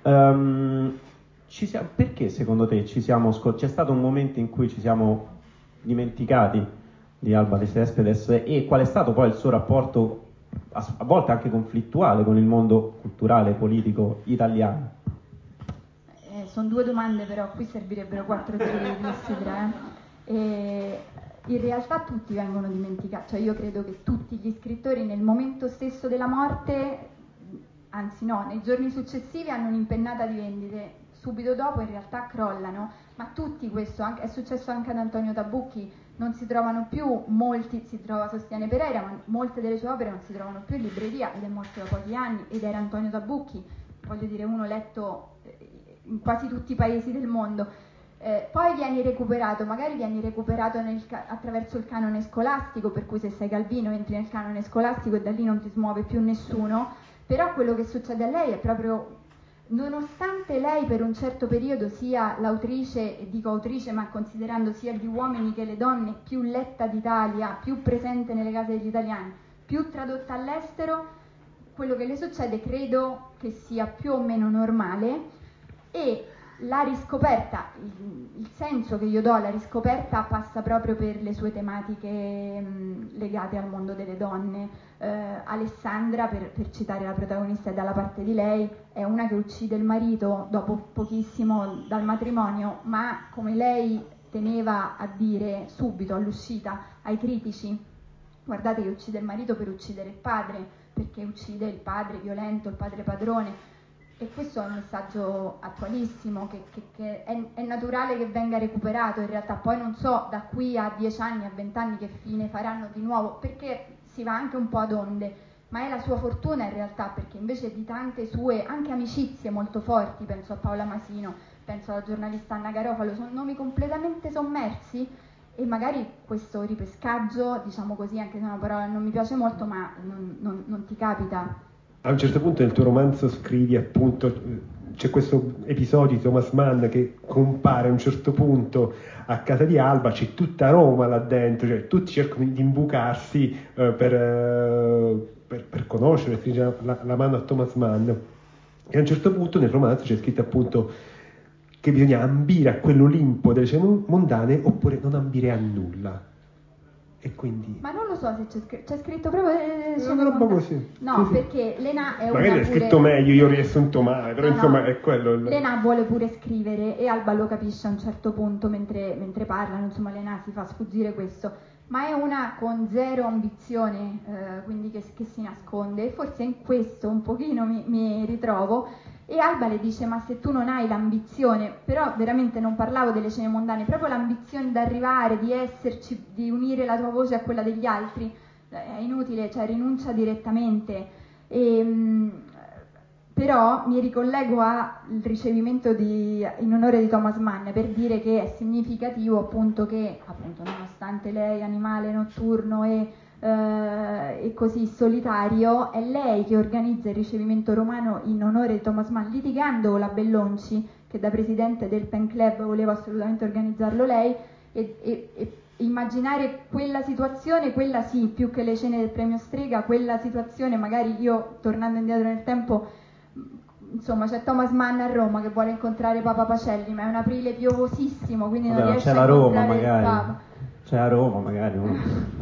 Um, ci siamo, perché secondo te ci siamo scor- c'è stato un momento in cui ci siamo dimenticati di Alba de Céspedes, e qual è stato poi il suo rapporto a, a volte anche conflittuale con il mondo culturale, politico italiano? Eh, sono due domande, però qui servirebbero quattro giri di sidra, eh. E in realtà tutti vengono dimenticati, cioè io credo che tutti gli scrittori nel momento stesso della morte, anzi no, nei giorni successivi hanno un'impennata di vendite, subito dopo in realtà crollano, ma tutti questo, anche, è successo anche ad Antonio Tabucchi, non si trovano più, molti, si trova Sostiene Pereira, ma molte delle sue opere non si trovano più in libreria, ed è morto da pochi anni, ed era Antonio Tabucchi, voglio dire, uno letto in quasi tutti i paesi del mondo. Eh, poi vieni recuperato, magari vieni recuperato nel, attraverso il canone scolastico, per cui se sei Calvino entri nel canone scolastico e da lì non ti smuove più nessuno, però quello che succede a lei è proprio, nonostante lei per un certo periodo sia l'autrice, e dico autrice ma considerando sia gli uomini che le donne, più letta d'Italia, più presente nelle case degli italiani, più tradotta all'estero, quello che le succede credo che sia più o meno normale, e la riscoperta, il, il senso che io do alla riscoperta passa proprio per le sue tematiche mh, legate al mondo delle donne. Eh, Alessandra, per, per citare la protagonista, è dalla parte di lei, è una che uccide il marito dopo pochissimo dal matrimonio, ma come lei teneva a dire subito all'uscita ai critici, guardate che uccide il marito per uccidere il padre, perché uccide il padre violento, il padre padrone. E questo è un messaggio attualissimo che, che, che è, è naturale che venga recuperato. In realtà poi non so da qui a dieci anni, a venti anni che fine faranno di nuovo, perché si va anche un po' ad onde, ma è la sua fortuna in realtà, perché invece di tante sue anche amicizie molto forti, penso a Paola Masino, penso alla giornalista Anna Garofalo, sono nomi completamente sommersi, e magari questo ripescaggio, diciamo così, anche se è una parola che non mi piace molto, ma non, non, non ti capita. A un certo punto nel tuo romanzo scrivi appunto, c'è questo episodio di Thomas Mann che compare a un certo punto a casa di Alba, c'è tutta Roma là dentro, cioè tutti cercano di imbucarsi eh, per, eh, per, per conoscere, stringere la, la mano a Thomas Mann. E a un certo punto nel romanzo c'è scritto appunto che bisogna ambire a quell'Olimpo delle cose mondane oppure non ambire a nulla. E quindi... Ma non lo so se c'è, scr- c'è scritto proprio... Eh, è una roba così. No, sì, sì. perché Lena è magari una è pure... scritto meglio, io ho riassunto male, però no, insomma no. è quello. Il... Lena vuole pure scrivere e Alba lo capisce a un certo punto mentre, mentre parlano, insomma Lena si fa sfuggire questo, ma è una con zero ambizione, eh, quindi che, che si nasconde, e forse in questo un pochino mi, mi ritrovo. E Alba le dice: ma se tu non hai l'ambizione, però veramente non parlavo delle cene mondane, proprio l'ambizione di arrivare, di esserci, di unire la tua voce a quella degli altri, è inutile, cioè rinuncia direttamente. E, mh, però mi ricollego al ricevimento di, in onore di Thomas Mann, per dire che è significativo appunto che, appunto, nonostante lei animale notturno e Uh, e così solitario, è lei che organizza il ricevimento romano in onore di Thomas Mann, litigando con la Bellonci, che da presidente del Pen Club voleva assolutamente organizzarlo lei, e, e, e immaginare quella situazione, quella sì, più che le cene del premio Strega, quella situazione, magari io tornando indietro nel tempo, insomma c'è Thomas Mann a Roma che vuole incontrare Papa Pacelli, ma è un aprile piovosissimo, quindi Vabbè, non riesce c'è a la incontrare Roma, il magari. Papa. C'è a Roma magari uno.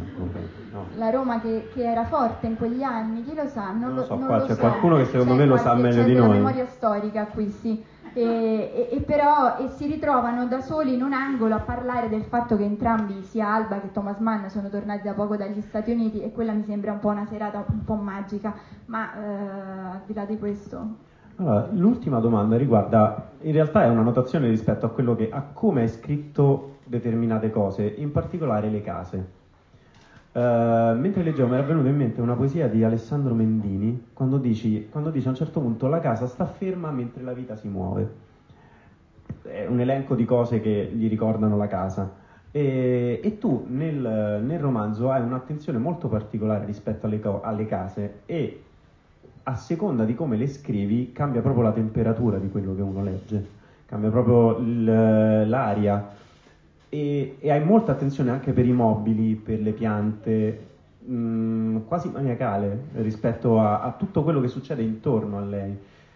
No. La Roma che, che era forte in quegli anni, chi lo sa? Non, non lo so, non qua lo c'è so. qualcuno che secondo c'è me lo qualche, sa meglio c'è di della noi. memoria storica qui, sì. E, e, e però e si ritrovano da soli in un angolo a parlare del fatto che entrambi, sia Alba che Thomas Mann, sono tornati da poco dagli Stati Uniti, e quella mi sembra un po' una serata un po' magica, ma eh, al di là di questo... Allora, l'ultima domanda riguarda, in realtà è una notazione rispetto a quello che, a come hai scritto determinate cose, in particolare le case. Uh, mentre leggevo mi era venuta in mente una poesia di Alessandro Mendini, quando, dici, quando dice a un certo punto: la casa sta ferma mentre la vita si muove. È un elenco di cose che gli ricordano la casa. E, e tu nel, nel romanzo hai un'attenzione molto particolare rispetto alle, co- alle case, e a seconda di come le scrivi cambia proprio la temperatura di quello che uno legge, cambia proprio il, l'aria, e, e hai molta attenzione anche per i mobili, per le piante, mh, quasi maniacale rispetto a, a tutto quello che succede intorno a lei.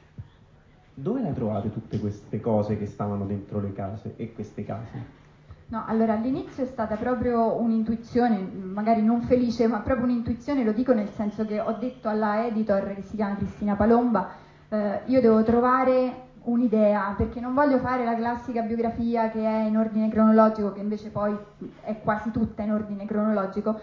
Dove le hai trovate tutte queste cose che stavano dentro le case e queste case? No, allora all'inizio è stata proprio un'intuizione, magari non felice, ma proprio un'intuizione, lo dico nel senso che ho detto alla editor, che si chiama Cristina Palomba, eh, io devo trovare un'idea, perché non voglio fare la classica biografia che è in ordine cronologico, che invece poi è quasi tutta in ordine cronologico,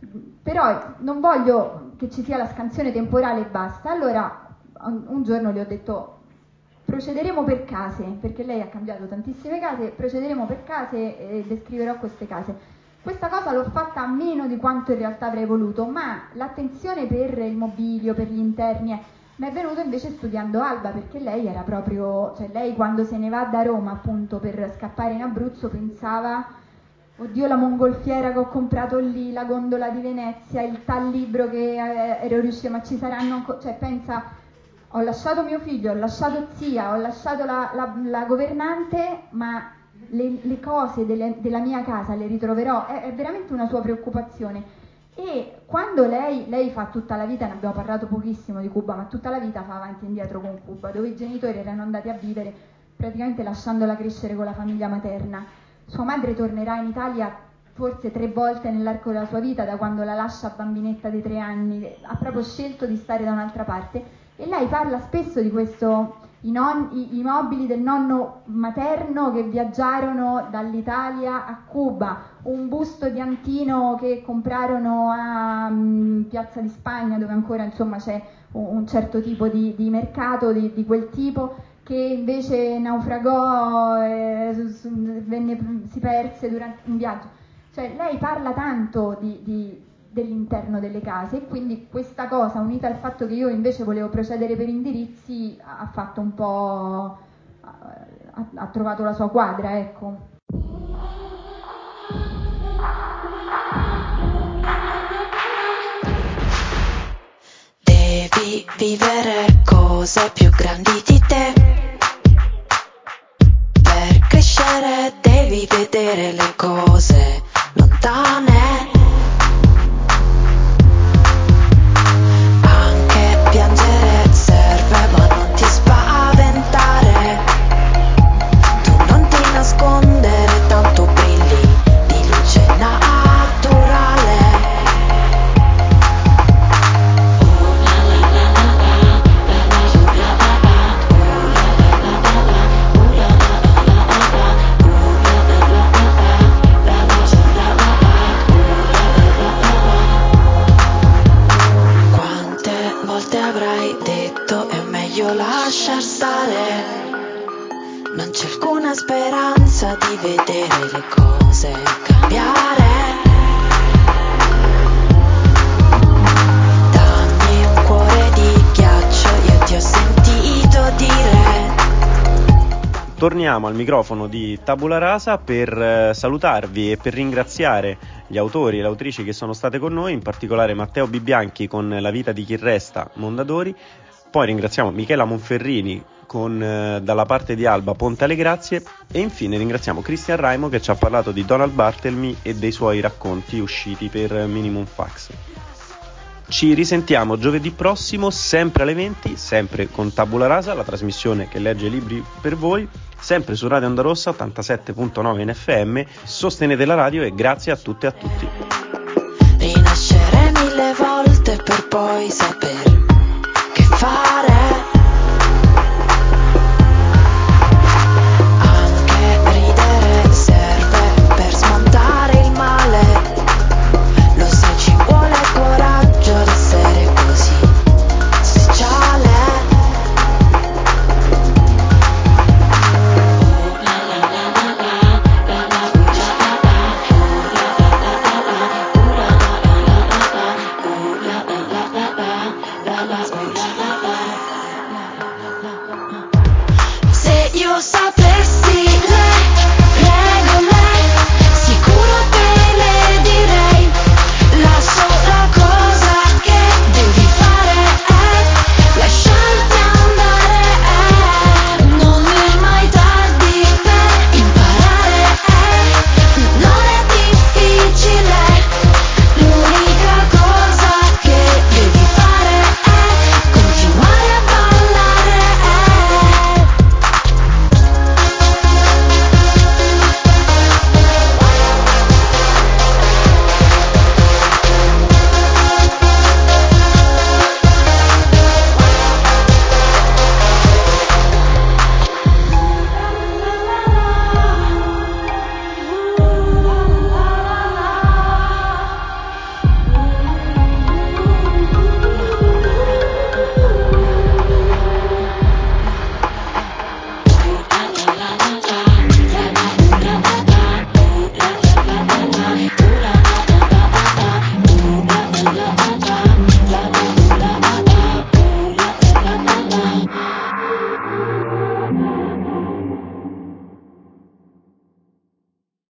però non voglio che ci sia la scansione temporale e basta. Allora un, un giorno le ho detto: procederemo per case, perché lei ha cambiato tantissime case, procederemo per case e descriverò queste case. Questa cosa l'ho fatta a meno di quanto in realtà avrei voluto, ma l'attenzione per il mobilio, per gli interni, eh, mi è venuto invece studiando Alba, perché lei era proprio, cioè lei quando se ne va da Roma appunto per scappare in Abruzzo pensava: oddio, la mongolfiera che ho comprato lì, la gondola di Venezia, il tal libro che eh, ero riuscita, ma ci saranno ancora, cioè pensa... Ho lasciato mio figlio, ho lasciato zia, ho lasciato la, la, la governante, ma le, le cose delle, della mia casa le ritroverò. È, è veramente una sua preoccupazione. E quando lei, lei fa tutta la vita, ne abbiamo parlato pochissimo di Cuba, ma tutta la vita fa avanti e indietro con Cuba, dove i genitori erano andati a vivere praticamente lasciandola crescere con la famiglia materna. Sua madre tornerà in Italia forse tre volte nell'arco della sua vita, da quando la lascia bambinetta di tre anni, ha proprio scelto di stare da un'altra parte. E lei parla spesso di questo, i, non, i, i mobili del nonno materno che viaggiarono dall'Italia a Cuba, un busto di Antino che comprarono a um, Piazza di Spagna, dove ancora insomma c'è un, un certo tipo di, di mercato di, di quel tipo, che invece naufragò, eh, venne, si perse durante un viaggio. Cioè lei parla tanto di... di dell'interno delle case, e quindi questa cosa, unita al fatto che io invece volevo procedere per indirizzi, ha fatto un po', ha, ha trovato la sua quadra, ecco. Devi vivere cose più grandi di te, meglio lasciar stare. Non c'è alcuna speranza di vedere le cose cambiare. Dammi un cuore di ghiaccio, io ti ho sentito dire. Torniamo al microfono di Tabula Rasa per eh, salutarvi e per ringraziare gli autori e le autrici che sono state con noi, in particolare Matteo Bibianchi con La vita di chi resta, Mondadori. Poi ringraziamo Michela Monferrini con eh, Dalla parte di Alba, Ponte alle Grazie, e infine ringraziamo Cristian Raimo che ci ha parlato di Donald Barthelmy e dei suoi racconti usciti per Minimum Fax. Ci risentiamo giovedì prossimo, sempre alle venti, sempre con Tabula Rasa, la trasmissione che legge libri per voi, sempre su Radio Onda Rossa ottantasette virgola nove in F M. Sostenete la radio e grazie a tutte e a tutti. Rinascere mille volte per poi sapere che fare.